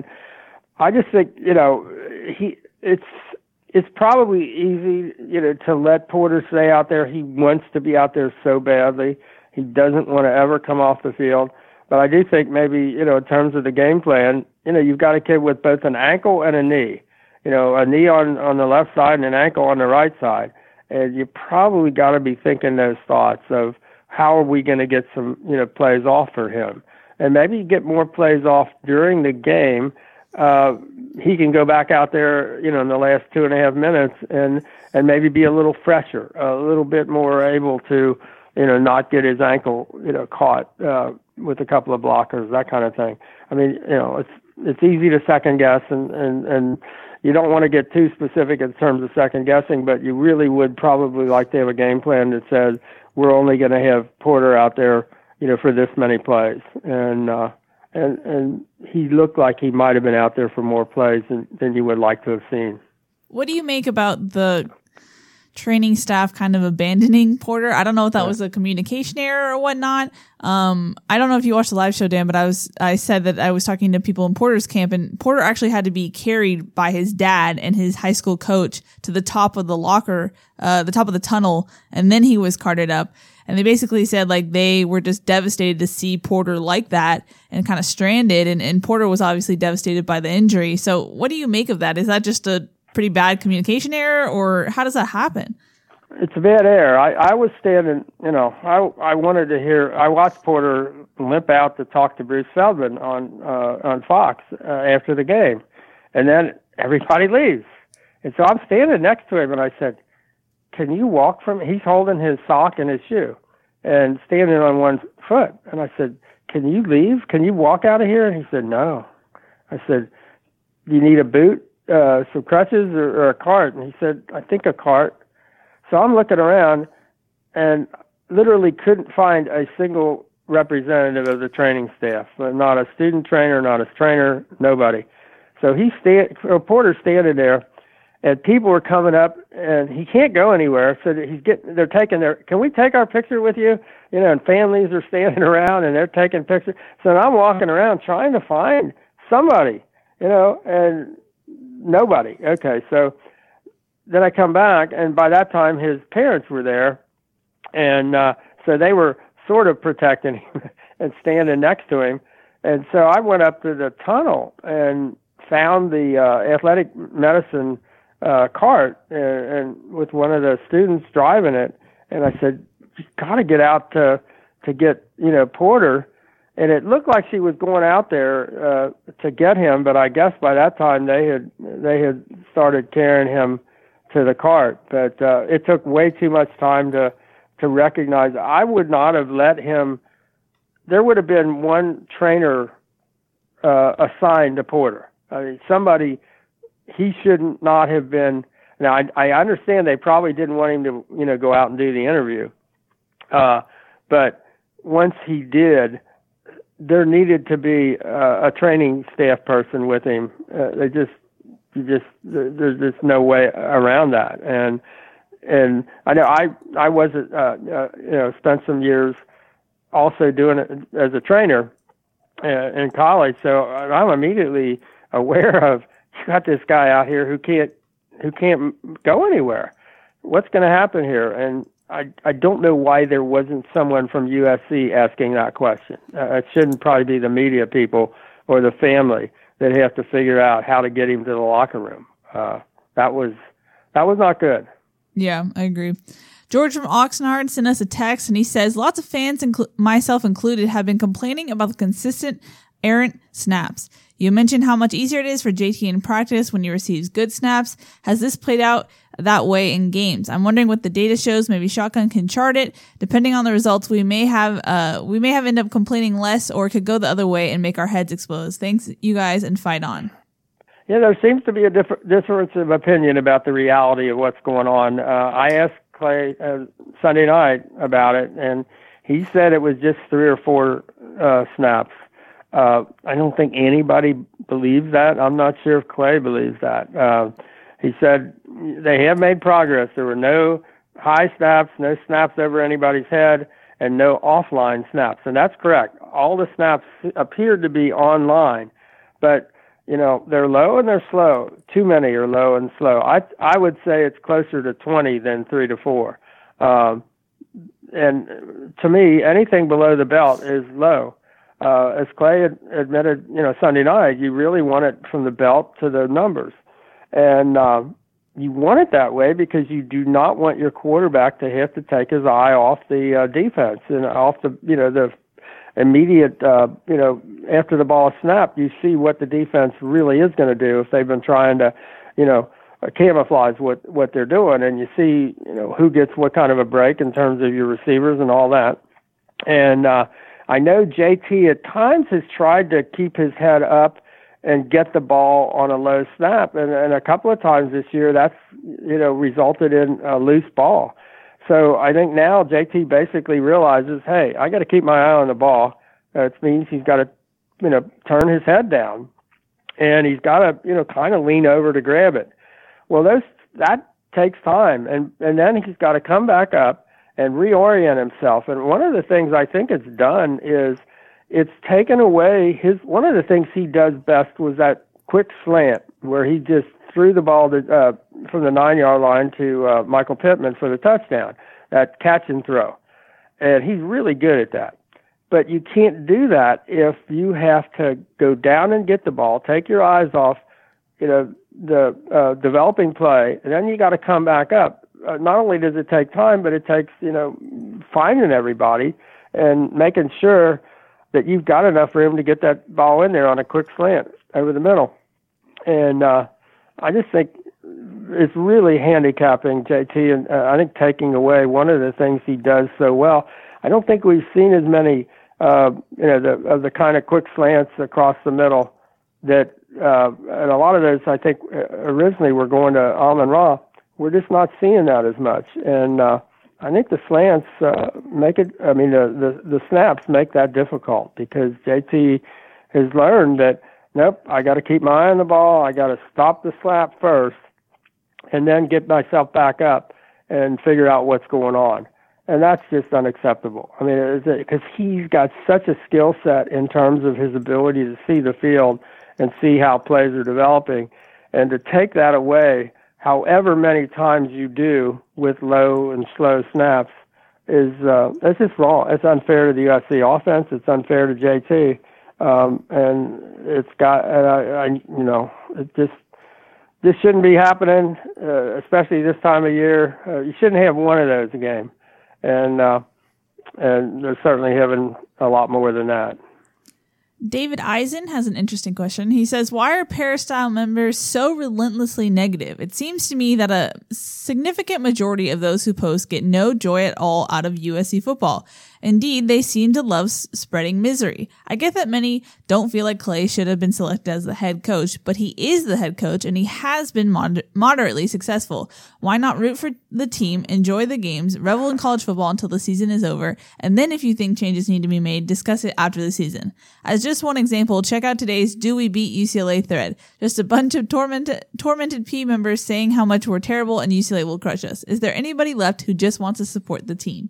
I just think, you know, he it's it's probably easy, you know, to let Porter stay out there. He wants to be out there so badly. He doesn't want to ever come off the field. But I do think maybe, you know, in terms of the game plan, you know, you've got a kid with both an ankle and a knee. You know, a knee on, on the left side and an ankle on the right side. And you probably got to be thinking those thoughts of how are we going to get some, you know, plays off for him. And maybe you get more plays off during the game. Uh, he can go back out there, you know, in the last two and a half minutes and, and maybe be a little fresher, a little bit more able to, you know, not get his ankle, you know, caught uh, with a couple of blockers, that kind of thing. I mean, you know, it's it's easy to second guess, and, and, and you don't want to get too specific in terms of second guessing, but you really would probably like to have a game plan that says we're only going to have Porter out there, you know, for this many plays. And uh, and and he looked like he might have been out there for more plays than, than you would like to have seen. What do you make about the training staff kind of abandoning Porter. I don't know if that was a communication error or whatnot. Um, I don't know if you watched the live show, Dan, but I was I said that I was talking to people in Porter's camp, and Porter actually had to be carried by his dad and his high school coach to the top of the locker, uh, the top of the tunnel, and then he was carted up. And they basically said like they were just devastated to see Porter like that and kind of stranded. And, and Porter was obviously devastated by the injury. So what do you make of that? Is that just a pretty bad communication error, or how does that happen? It's a bad error. I, I was standing, you know, I I wanted to hear, I watched Porter limp out to talk to Bruce Feldman on uh, on Fox uh, after the game. And then everybody leaves. And so I'm standing next to him, and I said, can you walk from, he's holding his sock and his shoe and standing on one foot. And I said, can you leave? Can you walk out of here? And he said, no. I said, do you need a boot? Uh, some crutches or, or a cart? And he said, I think a cart. So I'm looking around and literally couldn't find a single representative of the training staff, not a student trainer, not a trainer, nobody. So he stand, Porter's standing there, and people were coming up, and he can't go anywhere. So he's getting, they're taking their, can we take our picture with you? You know, and families are standing around and they're taking pictures. So I'm walking around trying to find somebody, you know, and nobody. Okay, so then I come back, and by that time his parents were there, and uh, so they were sort of protecting him and standing next to him. And so I went up to the tunnel and found the uh, athletic medicine uh, cart, and, and with one of the students driving it, and I said, "You got to get out to to get you know Porter." And it looked like she was going out there uh, to get him, but I guess by that time they had they had started carrying him to the cart. But uh, it took way too much time to to recognize. I would not have let him. There would have been one trainer uh, assigned to Porter. I mean, somebody. He should not have been. Now I, I understand they probably didn't want him to you know go out and do the interview, uh, but once he did, there needed to be uh, a training staff person with him. Uh, they just, you just, there's just no way around that. And and I know I I was uh, uh, you know spent some years also doing it as a trainer uh, in college, so I'm immediately aware of you got this guy out here who can't who can't go anywhere. What's going to happen here? And I, I don't know why there wasn't someone from U S C asking that question. Uh, it shouldn't probably be the media people or the family that have to figure out how to get him to the locker room. Uh, that was that was not good. Yeah, I agree. George from Oxnard sent us a text, and he says, lots of fans, inclu- myself included, have been complaining about the consistent errant snaps. You mentioned how much easier it is for J T in practice when he receives good snaps. Has this played out that way in games? I'm wondering what the data shows. Maybe Shotgun can chart it. Depending on the results, we may have uh we may have end up complaining less, or it could go the other way and make our heads explode. Thanks, you guys, and fight on. Yeah, there seems to be a diff- difference of opinion about the reality of what's going on. Uh, I asked Clay uh, Sunday night about it, and he said it was just three or four uh, snaps. Uh, I don't think anybody believes that. I'm not sure if Clay believes that. Uh, he said they have made progress. There were no high snaps, no snaps over anybody's head, and no offline snaps. And that's correct. All the snaps appeared to be online, but you know they're low and they're slow. Too many are low and slow. I I would say it's closer to twenty than three to four. Um, and to me, anything below the belt is low. Uh, as Clay had admitted, you know, Sunday night, you really want it from the belt to the numbers. And uh, you want it that way because you do not want your quarterback to have to take his eye off the uh, defense and off the, you know, the immediate, uh, you know, after the ball is snapped, you see what the defense really is going to do if they've been trying to, you know, camouflage what, what they're doing. And you see, you know, who gets what kind of a break in terms of your receivers and all that. And, uh, I know J T at times has tried to keep his head up and get the ball on a low snap, and, and a couple of times this year that's you know resulted in a loose ball. So I think now J T basically realizes, hey, I got to keep my eye on the ball. It means he's got to you know turn his head down, and he's got to you know kind of lean over to grab it. Well, those that takes time, and and then he's got to come back up and reorient himself. And one of the things I think it's done is it's taken away his. One of the things he does best was that quick slant where he just threw the ball to, uh, from the nine-yard line to uh, Michael Pittman for the touchdown, that catch and throw. And he's really good at that. But you can't do that if you have to go down and get the ball, take your eyes off, you know, the uh, developing play, and then you got to come back up. Uh, not only does it take time, but it takes, you know, finding everybody and making sure that you've got enough room to get that ball in there on a quick slant over the middle. And uh, I just think it's really handicapping J T, and uh, I think taking away one of the things he does so well. I don't think we've seen as many, uh, you know, the, of the kind of quick slants across the middle that, uh, and a lot of those I think originally were going to Amon-Ra. We're just not seeing that as much. And uh, I think the slants uh, make it, I mean, the, the, the snaps make that difficult because J T has learned that, nope, I got to keep my eye on the ball. I got to stop the slap first and then get myself back up and figure out what's going on. And that's just unacceptable. I mean, because he's got such a skill set in terms of his ability to see the field and see how plays are developing. And to take that away, however many times you do with low and slow snaps, is uh, it's just wrong. It's unfair to the U S C offense. It's unfair to J T. Um, and it's got, and I, I, you know, it just, this shouldn't be happening, uh, especially this time of year. Uh, you shouldn't have one of those a game. And uh, and they're certainly having a lot more than that. David Eisen has an interesting question. He says, why are Peristyle members so relentlessly negative? It seems to me that a significant majority of those who post get no joy at all out of U S C football. Indeed, they seem to love s- spreading misery. I get that many don't feel like Clay should have been selected as the head coach, but he is the head coach and he has been mod- moderately successful. Why not root for the team, enjoy the games, revel in college football until the season is over, and then if you think changes need to be made, discuss it after the season. As just one example, check out today's Do We Beat U C L A thread. Just a bunch of tormented, tormented P members saying how much we're terrible and U C L A will crush us. Is there anybody left who just wants to support the team?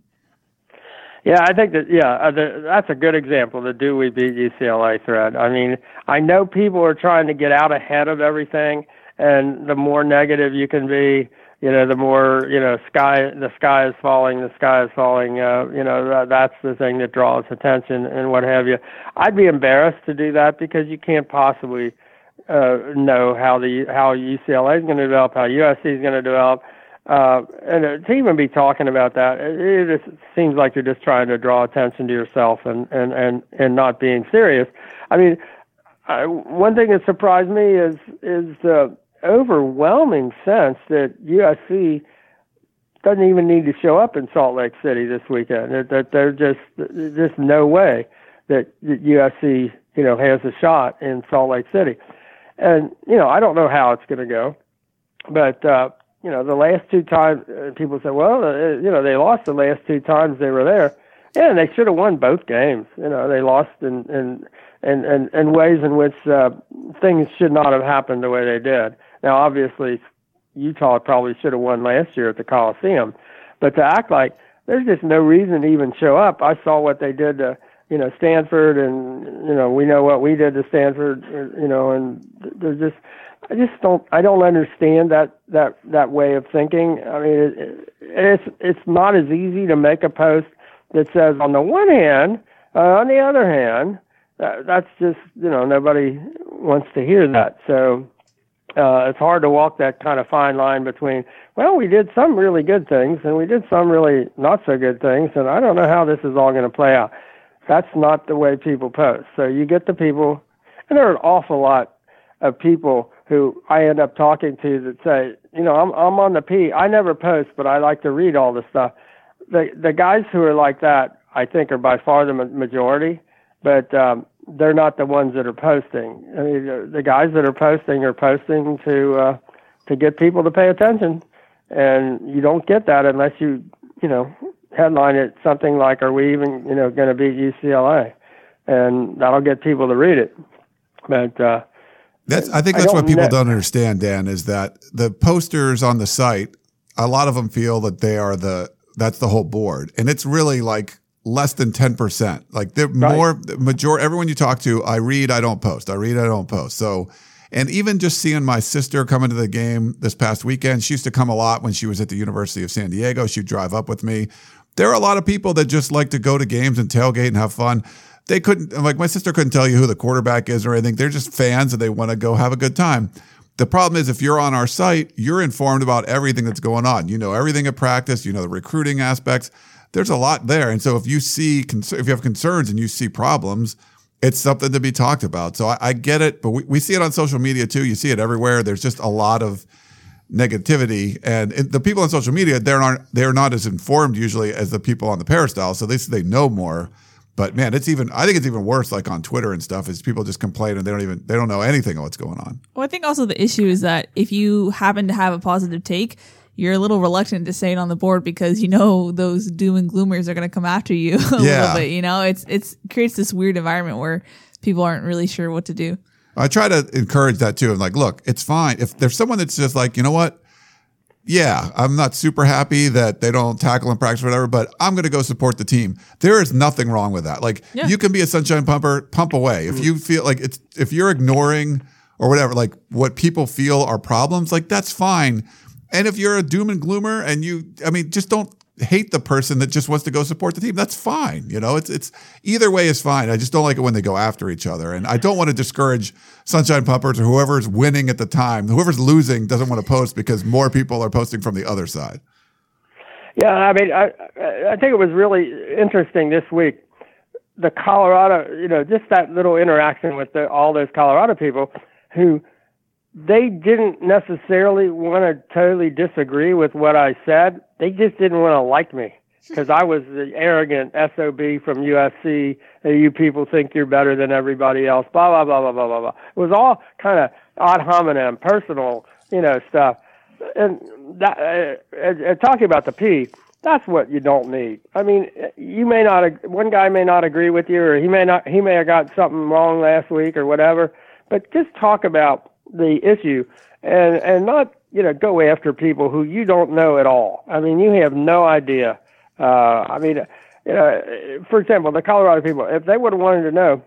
Yeah, I think that, yeah, uh, the, that's a good example, the Do We Beat U C L A thread. I mean, I know people are trying to get out ahead of everything, and the more negative you can be, you know, the more, you know, sky, the sky is falling, the sky is falling, uh, you know, that, that's the thing that draws attention and what have you. I'd be embarrassed to do that because you can't possibly uh, know how the how U C L A is going to develop, how U S C is going to develop. Uh, and to even be talking about that, it, it just seems like you're just trying to draw attention to yourself and, and, and, and not being serious. I mean, I, one thing that surprised me is is the overwhelming sense that U S C doesn't even need to show up in Salt Lake City this weekend. That, that there's just just no way that U S C, you know, has a shot in Salt Lake City. And, you know, I don't know how it's going to go, but, uh, you know, the last two times, uh, people say, well, uh, you know, they lost the last two times they were there. Yeah, and they should have won both games. You know, they lost in in, in, in, in ways in which uh, things should not have happened the way they did. Now, obviously, Utah probably should have won last year at the Coliseum. But to act like there's just no reason to even show up. I saw what they did to, you know, Stanford, and, you know, we know what we did to Stanford, you know, and there's just, I just don't, I don't understand that, that, that way of thinking. I mean, it, it's, it's not as easy to make a post that says, on the one hand, uh, on the other hand, that, that's just, you know, nobody wants to hear that. So, uh, it's hard to walk that kind of fine line between, well, we did some really good things and we did some really not so good things, and I don't know how this is all going to play out. That's not the way people post. So you get the people, and there are an awful lot of people who I end up talking to that say, you know, I'm I'm on the P. I never post, but I like to read all the stuff. The the guys who are like that, I think, are by far the majority, but um, they're not the ones that are posting. I mean, the, the guys that are posting are posting to uh, to get people to pay attention, and you don't get that unless you, you know, headline it something like, "Are we even, you know, going to beat U C L A?" And that'll get people to read it. But uh, That's, I think that's I what people know. don't understand, Dan, is that the posters on the site a lot of them feel that they are the, that's the whole board. And it's really like less than ten percent. Like they're Right. more, major, everyone you talk to, I read, I don't post. I read, I don't post. So, and even just seeing my sister come into the game this past weekend, she used to come a lot when she was at the University of San Diego. She'd drive up with me. There are a lot of people that just like to go to games and tailgate and have fun. They couldn't, like my sister couldn't tell you who the quarterback is or anything. They're just fans and they want to go have a good time. The problem is if you're on our site, you're informed about everything that's going on. You know everything at practice. You know the recruiting aspects. There's a lot there. And so if you see, if you have concerns and you see problems, it's something to be talked about. So I, I get it, but we, we see it on social media too. You see it everywhere. There's just a lot of negativity, and it, the people on social media, they're not, they're not as informed usually as the people on the Peristyle. So they they know more. But man, it's even, I think it's even worse like on Twitter and stuff is people just complain and they don't even, they don't know anything of what's going on. Well, I think also the issue is that if you happen to have a positive take, you're a little reluctant to say it on the board because you know those doom and gloomers are going to come after you a Yeah. little bit. You know, it's it's creates this weird environment where people aren't really sure what to do. I try to encourage that too. I'm like, look, it's fine. If there's someone that's just like, you know what? Yeah, I'm not super happy that they don't tackle in practice or whatever, but I'm going to go support the team. There is nothing wrong with that. Like Yeah. you can be a sunshine pumper, pump away. If you feel like it's, if you're ignoring or whatever, like what people feel are problems, like that's fine. And if you're a doom and gloomer and you, I mean, just don't hate the person that just wants to go support the team. That's fine. You know, it's, it's either way is fine. I just don't like it when they go after each other. And I don't want to discourage sunshine pumpers or whoever's winning at the time. Whoever's losing doesn't want to post because more people are posting from the other side. Yeah, I mean, I I think it was really interesting this week. The Colorado, you know, just that little interaction with the, all those Colorado people who they didn't necessarily want to totally disagree with what I said. They just didn't want to like me because I was the arrogant S O B from U S C. Hey, you people think you're better than everybody else, blah, blah, blah, blah, blah, blah, blah. It was all kind of ad hominem, personal, you know, stuff. And that, uh, uh, talking about the P, that's what you don't need. I mean, you may not, one guy may not agree with you, or he may not, he may have got something wrong last week or whatever, but just talk about the issue and, and not, you know, go after people who you don't know at all. I mean, you have no idea. Uh, I mean, you know, for example, the Colorado people, if they would have wanted to know,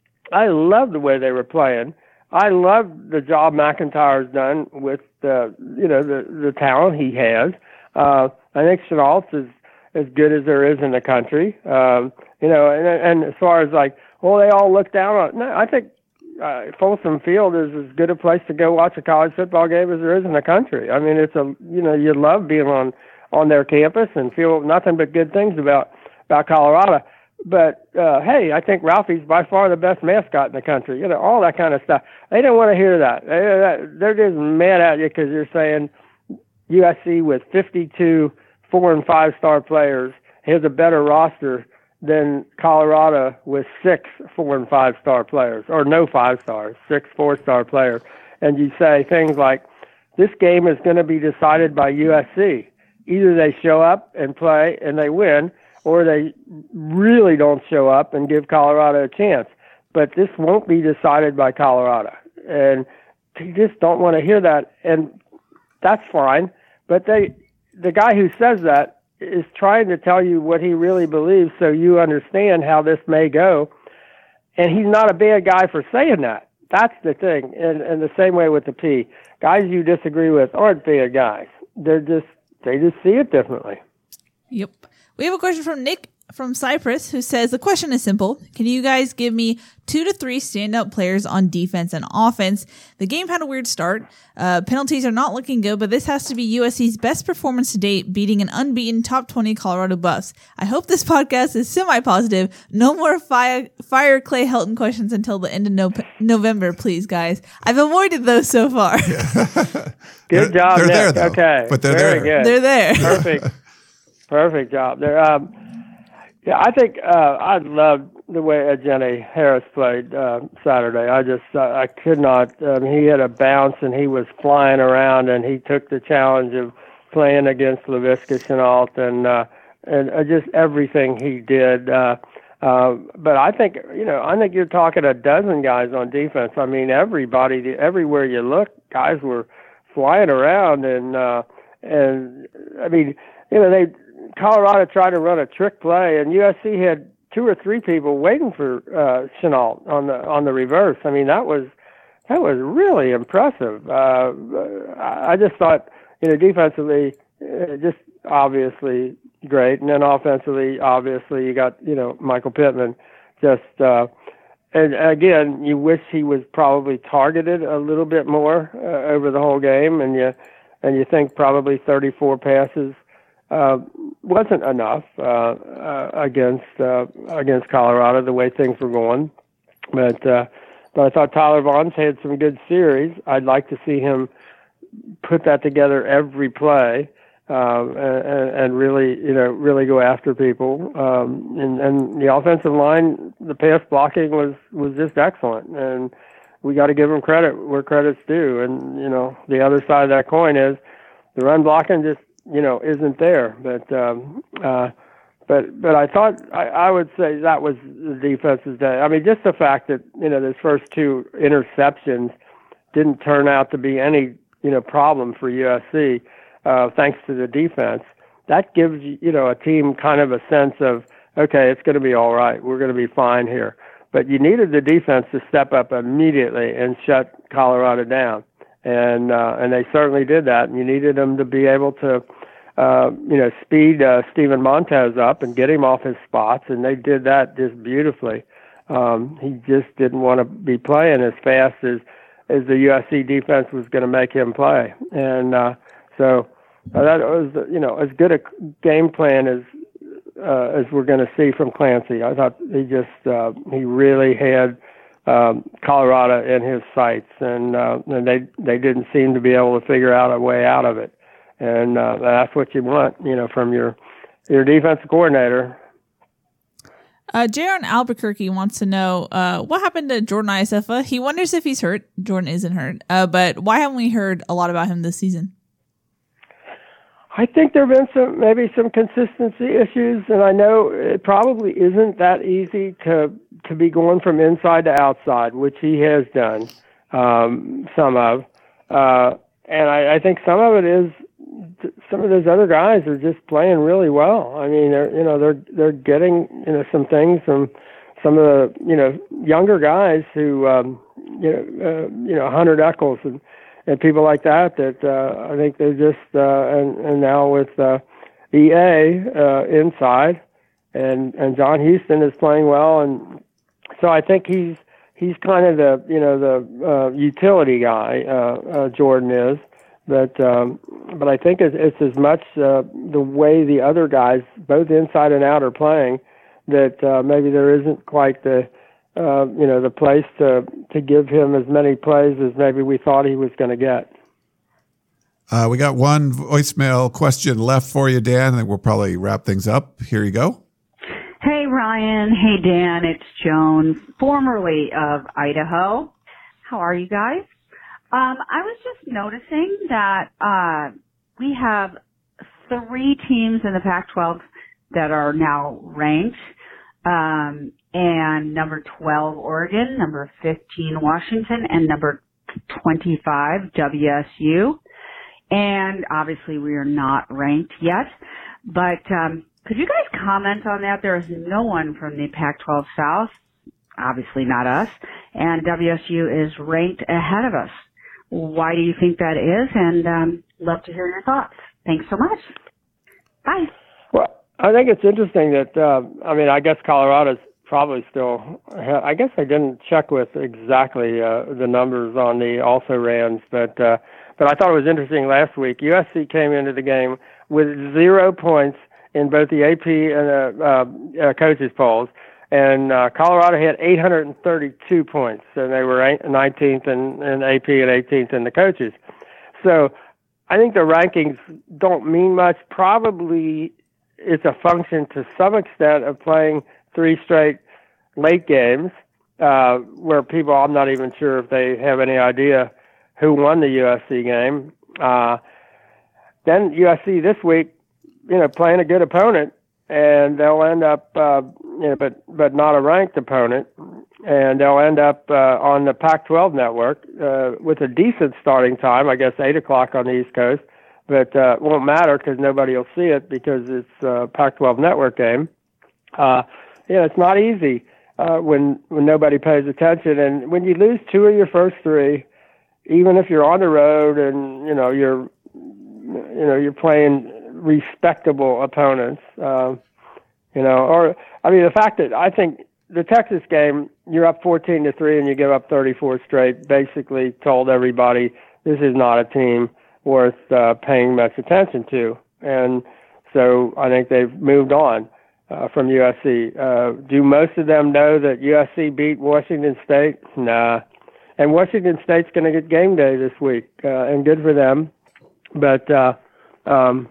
I love the way they were playing. I love the job McIntyre's done with the, you know, the, the talent he has. Uh, I think Chenault is as good as there is in the country. Um, you know, and, and as far as like, well, they all look down on it. No, I think uh, Folsom Field is as good a place to go watch a college football game as there is in the country. I mean, it's a, you know, you love being on, on their campus and feel nothing but good things about, about Colorado. But, uh, hey, I think Ralphie's by far the best mascot in the country. You know, all that kind of stuff. They don't want to hear that. They, they're just mad at you because you're saying U S C with fifty-two four and five star players has a better roster than Colorado with six four and five star players, or no five stars, six four star players. And you say things like, this game is going to be decided by U S C. Either they show up and play and they win, or they really don't show up and give Colorado a chance. But this won't be decided by Colorado. And you just don't want to hear that. And that's fine. But they, the guy who says that is trying to tell you what he really believes so you understand how this may go. And he's not a bad guy for saying that. That's the thing. And, and the same way with the P. Guys you disagree with aren't bad guys. They're just, they just see it differently. Yep. We have a question from Nick from Cyprus who says, the question is simple. Can you guys give me two to three standout players on defense and offense? The game had a weird start. Uh, penalties are not looking good, but this has to be U S C's best performance to date, beating an unbeaten top twenty Colorado Buffs. I hope this podcast is semi-positive. No more fire, fire Clay Helton questions until the end of no- November, please, guys. I've avoided those so far. Good They're- job, they're Nick. there, though. Okay. But they're Very there. Good. They're there. Perfect. Perfect job. There. Um, yeah, I think uh, I loved the way Jenny Harris played uh, Saturday. I just uh, I could not. Um, he had a bounce and he was flying around and he took the challenge of playing against Laviska Chenault and uh, and uh, just everything he did. Uh, uh, but I think you know I think you're talking a dozen guys on defense. I mean everybody, everywhere you look, guys were flying around and. Uh, and I mean, you know, they Colorado tried to run a trick play, and U S C had two or three people waiting for uh, Shenault on the on the reverse. I mean, that was that was really impressive. Uh, I just thought, you know, defensively, uh, just obviously great, and then offensively, obviously, you got, you know, Michael Pittman. Just uh, and again, you wish he was probably targeted a little bit more uh, over the whole game, and you and you think probably thirty-four passes uh, wasn't enough uh, uh, against uh, against Colorado the way things were going. But uh, but I thought Tyler Vaughn's had some good series. I'd like to see him put that together every play. Um, and, and really, you know, really go after people. Um, and, and the offensive line, the pass blocking was, was just excellent. And we got to give them credit where credit's due. And, you know, the other side of that coin is the run blocking just, you know, isn't there. But, um, uh, but, but I thought, I, I would say that was the defense's day. I mean, just the fact that, you know, those first two interceptions didn't turn out to be any, you know, problem for U S C. Uh, thanks to the defense, that gives, you know, a team kind of a sense of, okay, it's going to be all right. We're going to be fine here. But you needed the defense to step up immediately and shut Colorado down. And, uh, and they certainly did that. And you needed them to be able to, uh, you know, speed, uh, Steven Montez up and get him off his spots. And they did that just beautifully. Um, he just didn't want to be playing as fast as, as the U S C defense was going to make him play. And, uh, So uh, that was, you know, as good a game plan as uh, as we're going to see from Clancy. I thought he just uh, he really had um, Colorado in his sights, and uh, and they they didn't seem to be able to figure out a way out of it. And uh, that's what you want, you know, from your your defensive coordinator. Uh, J R in Albuquerque wants to know uh, what happened to Jordan Iosefa. He wonders if he's hurt. Jordan isn't hurt, uh, but why haven't we heard a lot about him this season? I think there have been some, maybe some consistency issues, and I know it probably isn't that easy to to be going from inside to outside, which he has done um, some of. Uh, and I, I think some of it is some of those other guys are just playing really well. I mean, they're you know they're they're getting you know some things from some of the you know younger guys who um, you know uh, you know Hunter Echols and. And people like that, that uh, I think they're just, uh, and, and now with uh, E A uh, inside, and, and John Houston is playing well, and so I think he's he's kind of the you know the uh, utility guy. Uh, uh, Jordan is, but um, but I think it's, it's as much uh, the way the other guys, both inside and out, are playing, that uh, maybe there isn't quite the. Uh, you know, the place to, to give him as many plays as maybe we thought he was going to get. Uh, we got one voicemail question left for you, Dan, and we'll probably wrap things up. Here you go. Hey, Ryan. Hey, Dan. It's Joan, formerly of Idaho. How are you guys? Um, I was just noticing that uh, we have three teams in the Pac twelve that are now ranked. Um, and number twelve, Oregon, number fifteen, Washington, and number twenty-five, W S U. And obviously we are not ranked yet, but, um, could you guys comment on that? There is no one from the Pac twelve South, obviously not us, and W S U is ranked ahead of us. Why do you think that is? And, um, love to hear your thoughts. Thanks so much. Bye. Well, I think it's interesting that, uh, I mean, I guess Colorado's probably still, I guess I didn't check with exactly uh, the numbers on the also-rans, but uh, but I thought it was interesting last week. U S C came into the game with zero points in both the A P and the uh, uh, coaches polls, and uh, Colorado had eight hundred thirty-two points, and they were nineteenth in, in A P and eighteenth in the coaches. So I think the rankings don't mean much. Probably it's a function to some extent of playing three straight late games, uh, where people, I'm not even sure if they have any idea who won the U S C game. Uh, then U S C this week, you know, playing a good opponent, and they'll end up, uh, you know, but, but not a ranked opponent, and they'll end up uh, on the Pac twelve network uh, with a decent starting time, I guess eight o'clock on the East Coast, but uh, it won't matter because nobody will see it because it's a Pac twelve network game. Uh, yeah, it's not easy uh, when when nobody pays attention, and when you lose two of your first three, even if you're on the road and you know you're you know you're playing respectable opponents, uh, you know, or I mean the fact that I think the Texas game, you're up fourteen to three and you give up thirty-four straight, basically told everybody this is not a team worth uh, paying much attention to, and so I think they've moved on. Uh, from U S C. Uh, do most of them know that U S C beat Washington State? Nah. And Washington State's going to get game day this week, uh, and good for them. But uh, um,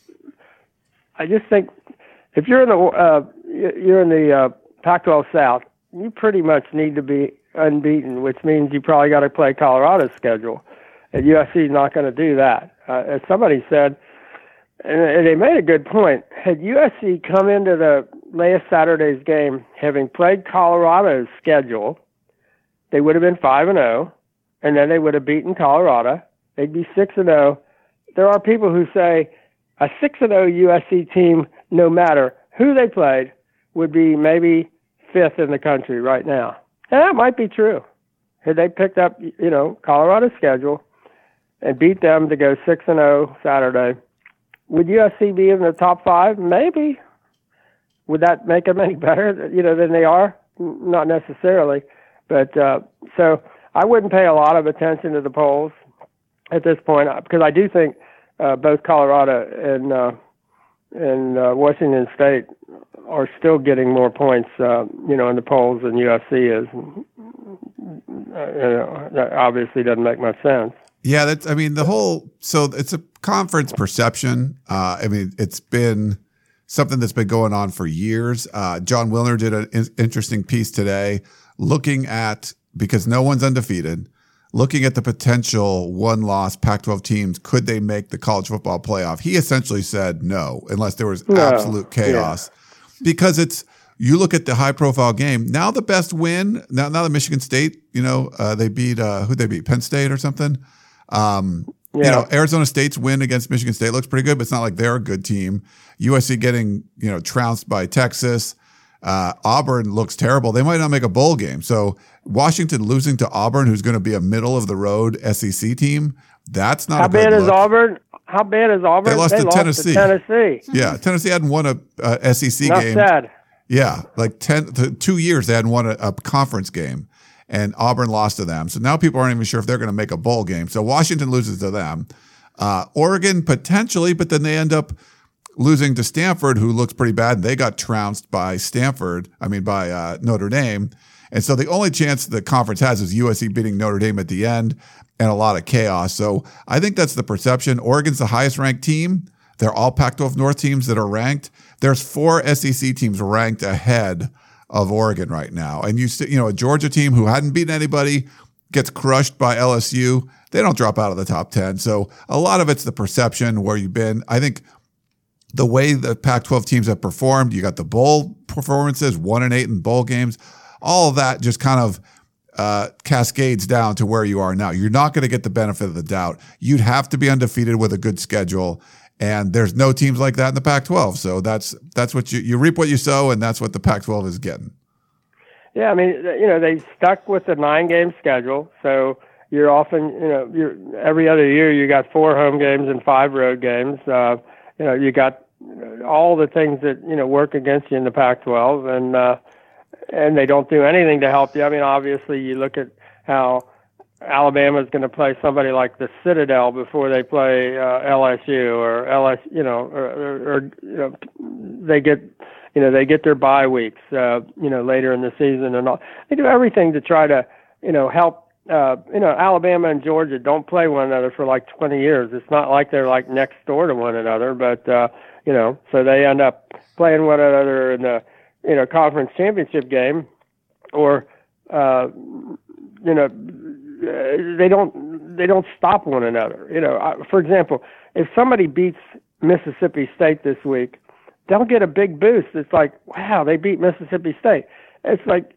I just think if you're in the uh, you're in the uh, Pac twelve South, you pretty much need to be unbeaten, which means you probably got to play Colorado's schedule. And U S C is not going to do that. Uh, as somebody said, and they made a good point. Had U S C come into the last Saturday's game having played Colorado's schedule, they would have been five and zero, and then they would have beaten Colorado. They'd be six and zero. There are people who say a six and zero U S C team, no matter who they played, would be maybe fifth in the country right now, and that might be true. Had they picked up, you know, Colorado's schedule and beat them to go six and zero Saturday. Would U S C be in the top five? Maybe. Would that make them any better, you know, than they are? Not necessarily. But uh, so I wouldn't pay a lot of attention to the polls at this point because I do think uh, both Colorado and uh, and uh, Washington State are still getting more points, uh, you know, in the polls than U S C is. Uh, you know, that obviously doesn't make much sense. Yeah, that's, I mean, the whole, so it's a conference perception. Uh, I mean, it's been something that's been going on for years. Uh, John Wilner did an in- interesting piece today looking at, because no one's undefeated, looking at the potential one-loss Pac twelve teams. Could they make the college football playoff? He essentially said no, unless there was no. absolute chaos. Yeah. Because it's, you look at the high-profile game, now the best win, now, now the Michigan State, you know, uh, they beat, uh, who'd they beat, Penn State or something? Um, yeah. You know, Arizona State's win against Michigan State looks pretty good, but it's not like they're a good team. U S C getting, you know, trounced by Texas. Uh, Auburn looks terrible. They might not make a bowl game. So Washington losing to Auburn, who's going to be a middle of the road S E C team, that's not How a good bad look. is Auburn? How bad is Auburn? They lost, they to, lost Tennessee. to Tennessee. Yeah. Tennessee hadn't won a, a S E C Not game. sad. Yeah. Like ten, to two years they hadn't won a, a conference game. And Auburn lost to them. So now people aren't even sure if they're going to make a bowl game. So Washington loses to them. Uh, Oregon potentially, but then they end up losing to Stanford, who looks pretty bad. They got trounced by Stanford, I mean by uh, Notre Dame. And so the only chance the conference has is U S C beating Notre Dame at the end and a lot of chaos. So I think that's the perception. Oregon's the highest ranked team. They're all Pac twelve North teams that are ranked. There's four S E C teams ranked ahead of Oregon right now. And you see, you know, a Georgia team who hadn't beaten anybody gets crushed by L S U. They don't drop out of the top ten. So a lot of it's the perception where you've been. I think the way the Pac twelve teams have performed, you got the bowl performances, one and eight in bowl games, all of that just kind of uh, cascades down to where you are now. You're not going to get the benefit of the doubt. You'd have to be undefeated with a good schedule. And there's no teams like that in the Pac twelve. So that's that's what you, you reap what you sow, and that's what the Pac twelve is getting. Yeah, I mean, you know, they stuck with the nine-game schedule. So you're often, you know, you're every other year you got four home games and five road games. Uh, you know, you got all the things that, you know, work against you in the Pac twelve, and uh, and they don't do anything to help you. I mean, obviously, you look at how Alabama's going to play somebody like the Citadel before they play uh, L S U or L S, you know, or, or, or you know, they get, you know, they get their bye weeks, uh, you know, later in the season and all. They do everything to try to, you know, help. Uh, you know, Alabama and Georgia don't play one another for like twenty years. It's not like they're like next door to one another, but uh, you know, so they end up playing one another in the, you know, conference championship game, or uh, you know. They don't. They don't stop one another. You know, for example, if somebody beats Mississippi State this week, they'll get a big boost. It's like, wow, they beat Mississippi State. It's like,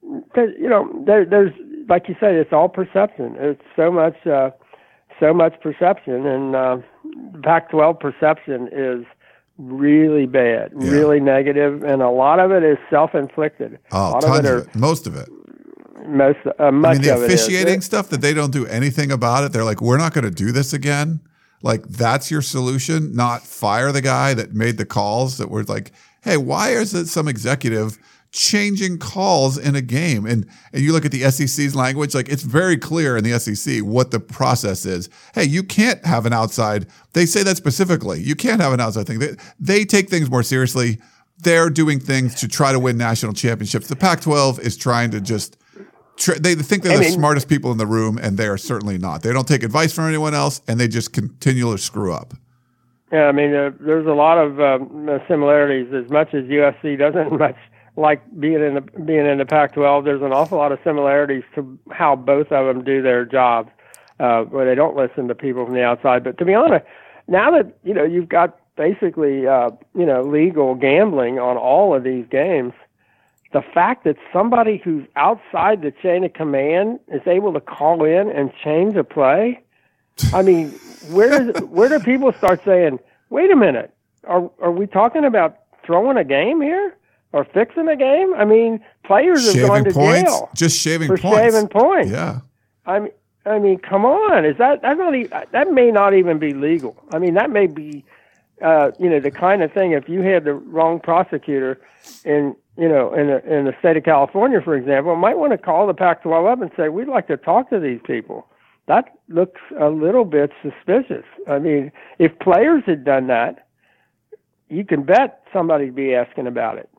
you know, there, there's like you say, it's all perception. It's so much, uh, so much perception, and uh, Pac twelve perception is really bad, Yeah. really negative, and a lot of it is self-inflicted. Oh, a lot tons of it, of are, it. Most of it. Most, uh, much I mean, the of it is. officiating stuff that they don't do anything about it. They're like, we're not going to do this again. Like, that's your solution, not fire the guy that made the calls that were like, hey, why is it some executive changing calls in a game? And and you look at the S E C's language, like it's very clear in the S E C what the process is. Hey, you can't have an outside. They say that specifically. You can't have an outside thing. They, they take things more seriously. They're doing things to try to win national championships. The Pac twelve is trying to just They think they're I the mean, smartest people in the room, and they are certainly not. They don't take advice from anyone else, and they just continually screw up. Yeah, I mean, uh, there's a lot of um, similarities. As much as U S C doesn't much like being in the being in the Pac twelve, there's an awful lot of similarities to how both of them do their jobs, uh, where they don't listen to people from the outside. But to be honest, now that you know you've got basically uh, you know legal gambling on all of these games, the fact that somebody who's outside the chain of command is able to call in and change a play, I mean, where does, where do people start saying, wait a minute, are are we talking about throwing a game here or fixing a game? I mean, players have Shaving gone to points, jail just shaving for points. shaving points. Yeah. I mean, I mean, come on, is that that's not even, that may not even be legal? I mean, that may be, uh, you know, the kind of thing if you had the wrong prosecutor in. You know, in the, in the state of California, for example, might want to call the Pac twelve up and say, we'd like to talk to these people. That looks a little bit suspicious. I mean, if players had done that, you can bet somebody'd be asking about it.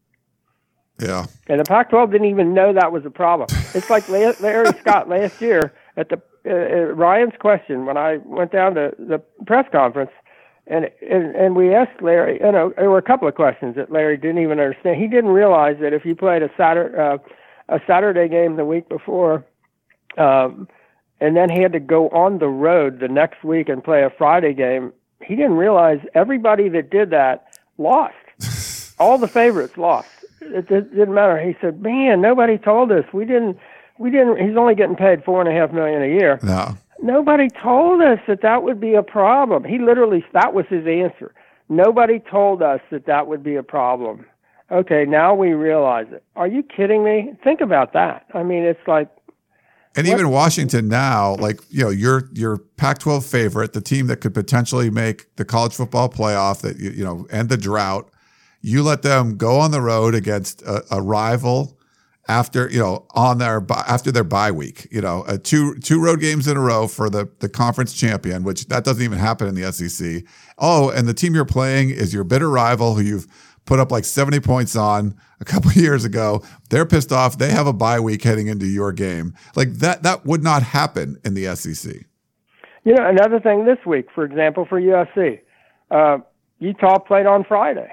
Yeah. And the Pac twelve didn't even know that was a problem. It's like Larry Scott last year at the uh, Ryan's question when I went down to the press conference. And, and and we asked Larry, you know, there were a couple of questions that Larry didn't even understand. He didn't realize that if you played a Saturday, uh, a Saturday game the week before, um, and then he had to go on the road the next week and play a Friday game, he didn't realize everybody that did that lost. All the favorites lost. It, it didn't matter. He said, man, nobody told us. We didn't, we didn't, he's only getting paid four and a half million a year. No. Nobody told us that that would be a problem. He literally, that was his answer. Nobody told us that that would be a problem. Okay, now we realize it. Are you kidding me? Think about that. I mean, it's like. And what? Even Washington now, like, you know, your your Pac twelve favorite, the team that could potentially make the college football playoff, that you, you know, end the drought, you let them go on the road against a, a rival after, you know, on their after their bye week, you know, uh, two two road games in a row for the the conference champion, which that doesn't even happen in the S E C. Oh, and the team you're playing is your bitter rival who you've put up like seventy points on a couple of years ago. They're pissed off. They have a bye week heading into your game. Like that that would not happen in the S E C. You know, another thing this week, for example, for U S C, uh, Utah played on Friday,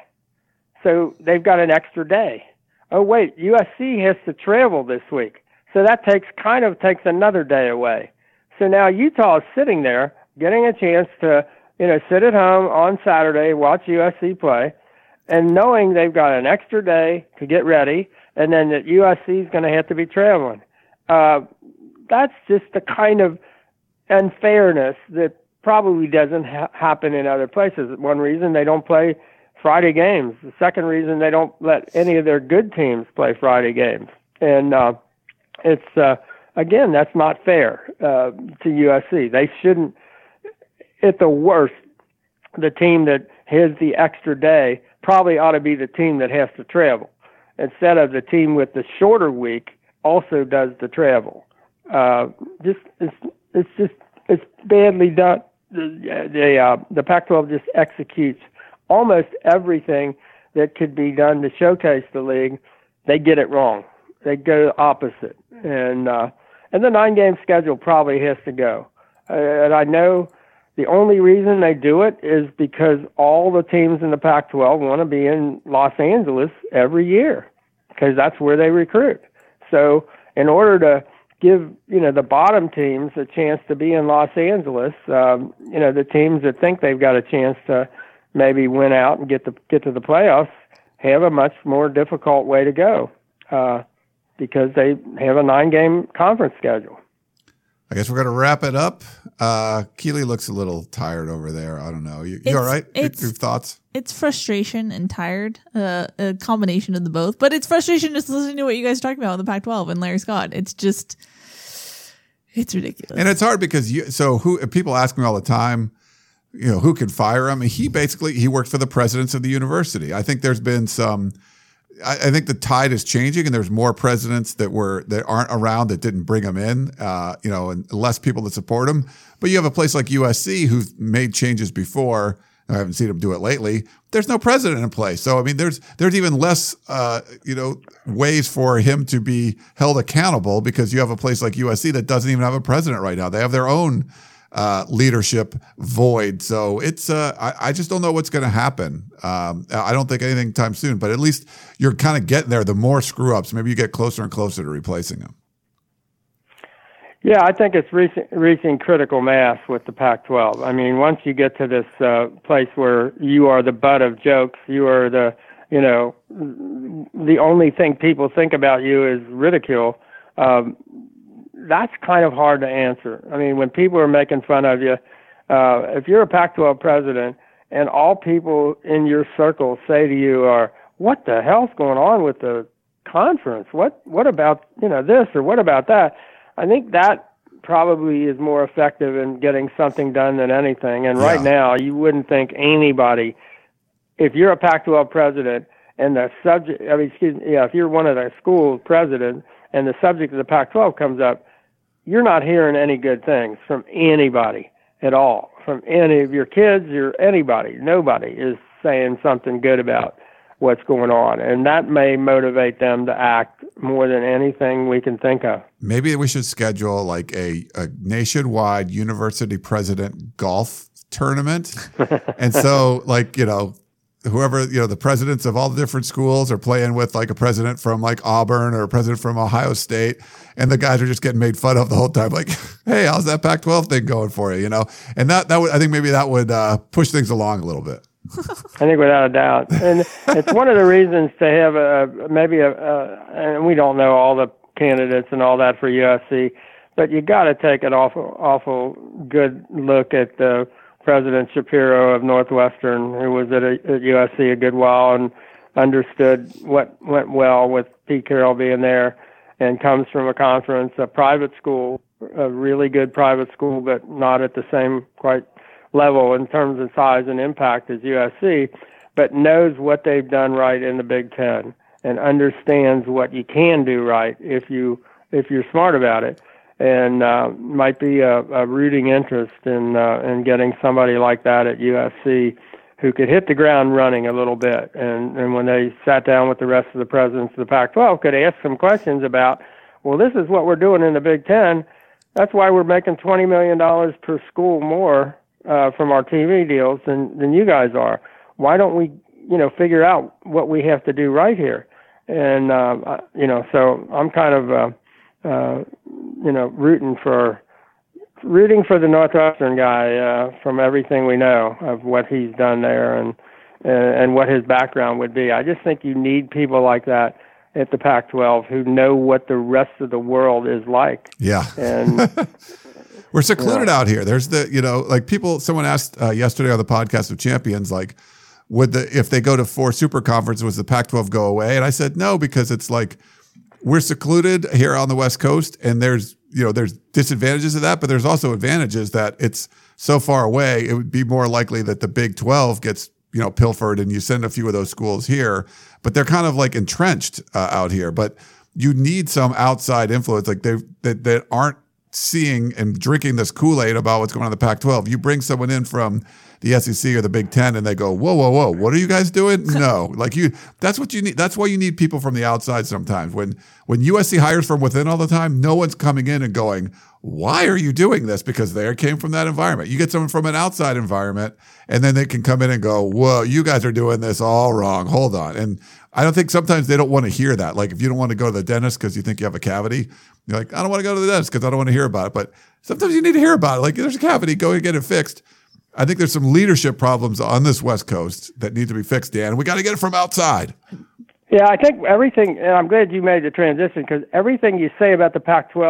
so they've got an extra day. Oh, wait, U S C has to travel this week. So that takes kind of takes another day away. So now Utah is sitting there getting a chance to, you know, sit at home on Saturday, watch U S C play, and knowing they've got an extra day to get ready, and then that U S C is going to have to be traveling. Uh, that's just the kind of unfairness that probably doesn't ha- happen in other places. One reason they don't play Friday games. The second reason they don't let any of their good teams play Friday games. And uh, it's, uh, again, that's not fair uh, to U S C. They shouldn't, at the worst, the team that has the extra day probably ought to be the team that has to travel, instead of the team with the shorter week also does the travel. Uh, just it's, it's just it's badly done. The, the, uh, the Pac twelve just executes almost everything that could be done to showcase the league. They get it wrong. They go opposite. And uh, and the nine-game schedule probably has to go. Uh, and I know the only reason they do it is because all the teams in the Pac twelve want to be in Los Angeles every year, because that's where they recruit. So in order to give, you know, the bottom teams a chance to be in Los Angeles, um, you know, the teams that think they've got a chance to maybe win out and get the get to the playoffs have a much more difficult way to go uh, because they have a nine-game conference schedule. I guess we're going to wrap it up. Uh, Keely looks a little tired over there. I don't know. You, you all right? Your, your thoughts? It's frustration and tired, uh, a combination of the both. But it's frustration just listening to what you guys are talking about with the Pac twelve and Larry Scott. It's just, it's ridiculous. And it's hard because you, so who, people ask me all the time, you know, who can fire him? He basically, he worked for the presidents of the university. I think there's been some, I, I think the tide is changing and there's more presidents that were, that aren't around that didn't bring him in, uh, you know, and less people that support him. But you have a place like U S C who's made changes before. I haven't seen him do it lately. There's no president in place. So, I mean, there's, there's even less, uh, you know, ways for him to be held accountable because you have a place like U S C that doesn't even have a president right now. They have their own, uh, leadership void. So it's, uh, I, I just don't know what's going to happen. Um, I don't think anything time soon, but at least you're kind of getting there. The more screw ups, maybe you get closer and closer to replacing them. Yeah, I think it's reaching, reaching critical mass with the Pac twelve. I mean, once you get to this uh, place where you are the butt of jokes, you are the, you know, the only thing people think about you is ridicule, um, that's kind of hard to answer. I mean, when people are making fun of you, uh, if you're a Pac twelve president and all people in your circle say to you are, what the hell's going on with the conference? What, what about, you know, this or what about that? I think that probably is more effective in getting something done than anything. And right yeah. now, you wouldn't think anybody, if you're a Pac twelve president and the subject, I mean, excuse me, yeah, if you're one of the school presidents and the subject of the Pac twelve comes up, you're not hearing any good things from anybody at all, from any of your kids or anybody. Nobody is saying something good about what's going on, and that may motivate them to act more than anything we can think of. Maybe we should schedule like a, a nationwide university president golf tournament. And so like, you know, whoever, you know, the presidents of all the different schools are playing with like a president from like Auburn or a president from Ohio State. And the guys are just getting made fun of the whole time. Like, hey, how's that Pac twelve thing going for you? You know, and that, that would, I think maybe that would uh, push things along a little bit. I think without a doubt. And it's one of the reasons to have a, maybe a, a, and we don't know all the candidates and all that for U S C, but you got to take an awful, awful good look at the President Shapiro of Northwestern, who was at, a, at U S C a good while and understood what went well with Pete Carroll being there, and comes from a conference, a private school, a really good private school, but not at the same quite level in terms of size and impact as U S C, but knows what they've done right in the Big Ten and understands what you can do right if you if you're smart about it, and uh, might be a, a rooting interest in uh, in getting somebody like that at U S C who could hit the ground running a little bit, and and when they sat down with the rest of the presidents of the Pac twelve, could ask some questions about, well, this is what we're doing in the Big Ten. That's why we're making twenty million dollars per school more Uh, from our T V deals than, than you guys are. Why don't we, you know, figure out what we have to do right here? And, uh, you know, so I'm kind of, uh, uh, you know, rooting for, rooting for the Northwestern guy, uh, from everything we know of what he's done there and, uh, and what his background would be. I just think you need people like that at the Pac twelve who know what the rest of the world is like. Yeah. And, we're secluded yeah. out here. There's the, you know, like people, someone asked uh, yesterday on the podcast of Champions, like, would the, if they go to four super conferences, was the Pac twelve go away? And I said, no, because it's like, we're secluded here on the West Coast, and there's, you know, there's disadvantages of that, but there's also advantages that it's so far away. It would be more likely that the Big twelve gets, you know, pilfered and you send a few of those schools here, but they're kind of like entrenched uh, out here. But you need some outside influence, like they that, that aren't seeing and drinking this Kool-Aid about what's going on in the Pac twelve. You bring someone in from the S E C or the Big Ten and they go, whoa, whoa, whoa, what are you guys doing? No, like you, that's what you need. That's why you need people from the outside sometimes. When, when U S C hires from within all the time, no one's coming in and going, why are you doing this? Because they came from that environment. You get someone from an outside environment and then they can come in and go, whoa, you guys are doing this all wrong. Hold on. And I don't think sometimes they don't want to hear that. Like if you don't want to go to the dentist because you think you have a cavity, you're like, I don't want to go to the dentist because I don't want to hear about it. But sometimes you need to hear about it. Like there's a cavity, go and get it fixed. I think there's some leadership problems on this West Coast that need to be fixed, Dan. We got to get it from outside. Yeah, I think everything, and I'm glad you made the transition, because everything you say about the Pac twelve,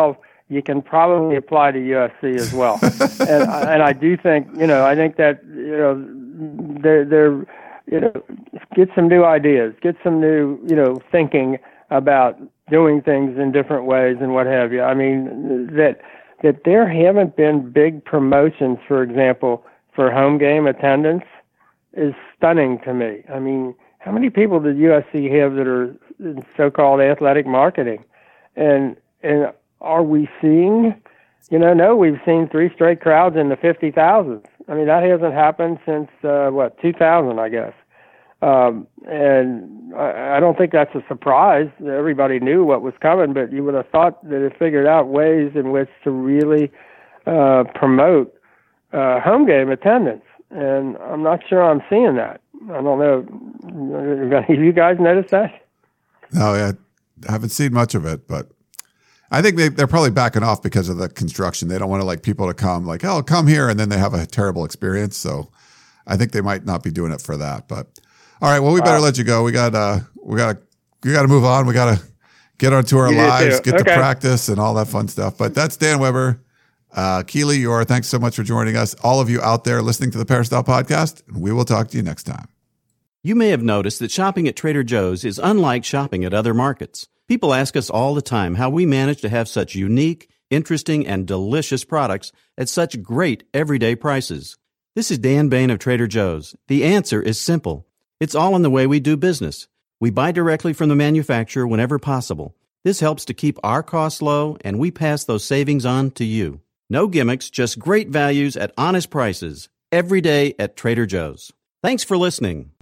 you can probably apply to U S C as well. and and I do think, you know, I think that, you know, they're, they're, you know, get some new ideas, get some new, you know, thinking about doing things in different ways and what have you. I mean, that that there haven't been big promotions, for example, for home game attendance is stunning to me. I mean, how many people did U S C have that are in so-called athletic marketing? And and are we seeing, you know, no, we've seen three straight crowds in the fifty thousands. I mean, that hasn't happened since, uh, what, two thousand, I guess. Um, and I, I don't think that's a surprise. Everybody knew what was coming, but you would have thought that it figured out ways in which to really uh, promote uh, home game attendance. And I'm not sure I'm seeing that. I don't know. Have you guys noticed that? No, I haven't seen much of it, but I think they, they're probably backing off because of the construction. They don't want to like people to come like, oh, come here, and then they have a terrible experience. So I think they might not be doing it for that. But all right, well, we better wow. let you go. We got uh, we got we got to move on. We got to get onto our you lives, get okay. to practice, and all that fun stuff. But that's Dan Weber. Uh, Keely Eure, thanks so much for joining us. All of you out there listening to the Peristyle Podcast, we will talk to you next time. You may have noticed that shopping at Trader Joe's is unlike shopping at other markets. People ask us all the time how we manage to have such unique, interesting, and delicious products at such great everyday prices. This is Dan Bain of Trader Joe's. The answer is simple. It's all in the way we do business. We buy directly from the manufacturer whenever possible. This helps to keep our costs low, and we pass those savings on to you. No gimmicks, just great values at honest prices. Every day at Trader Joe's. Thanks for listening.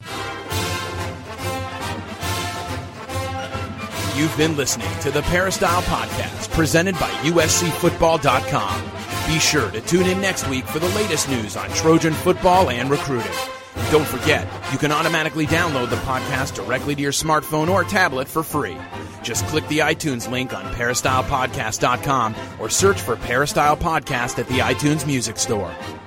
You've been listening to the Peristyle Podcast, presented by U S C Football dot com. Be sure to tune in next week for the latest news on Trojan football and recruiting. Don't forget, you can automatically download the podcast directly to your smartphone or tablet for free. Just click the iTunes link on Peristyle Podcast dot com or search for Peristyle Podcast at the iTunes Music Store.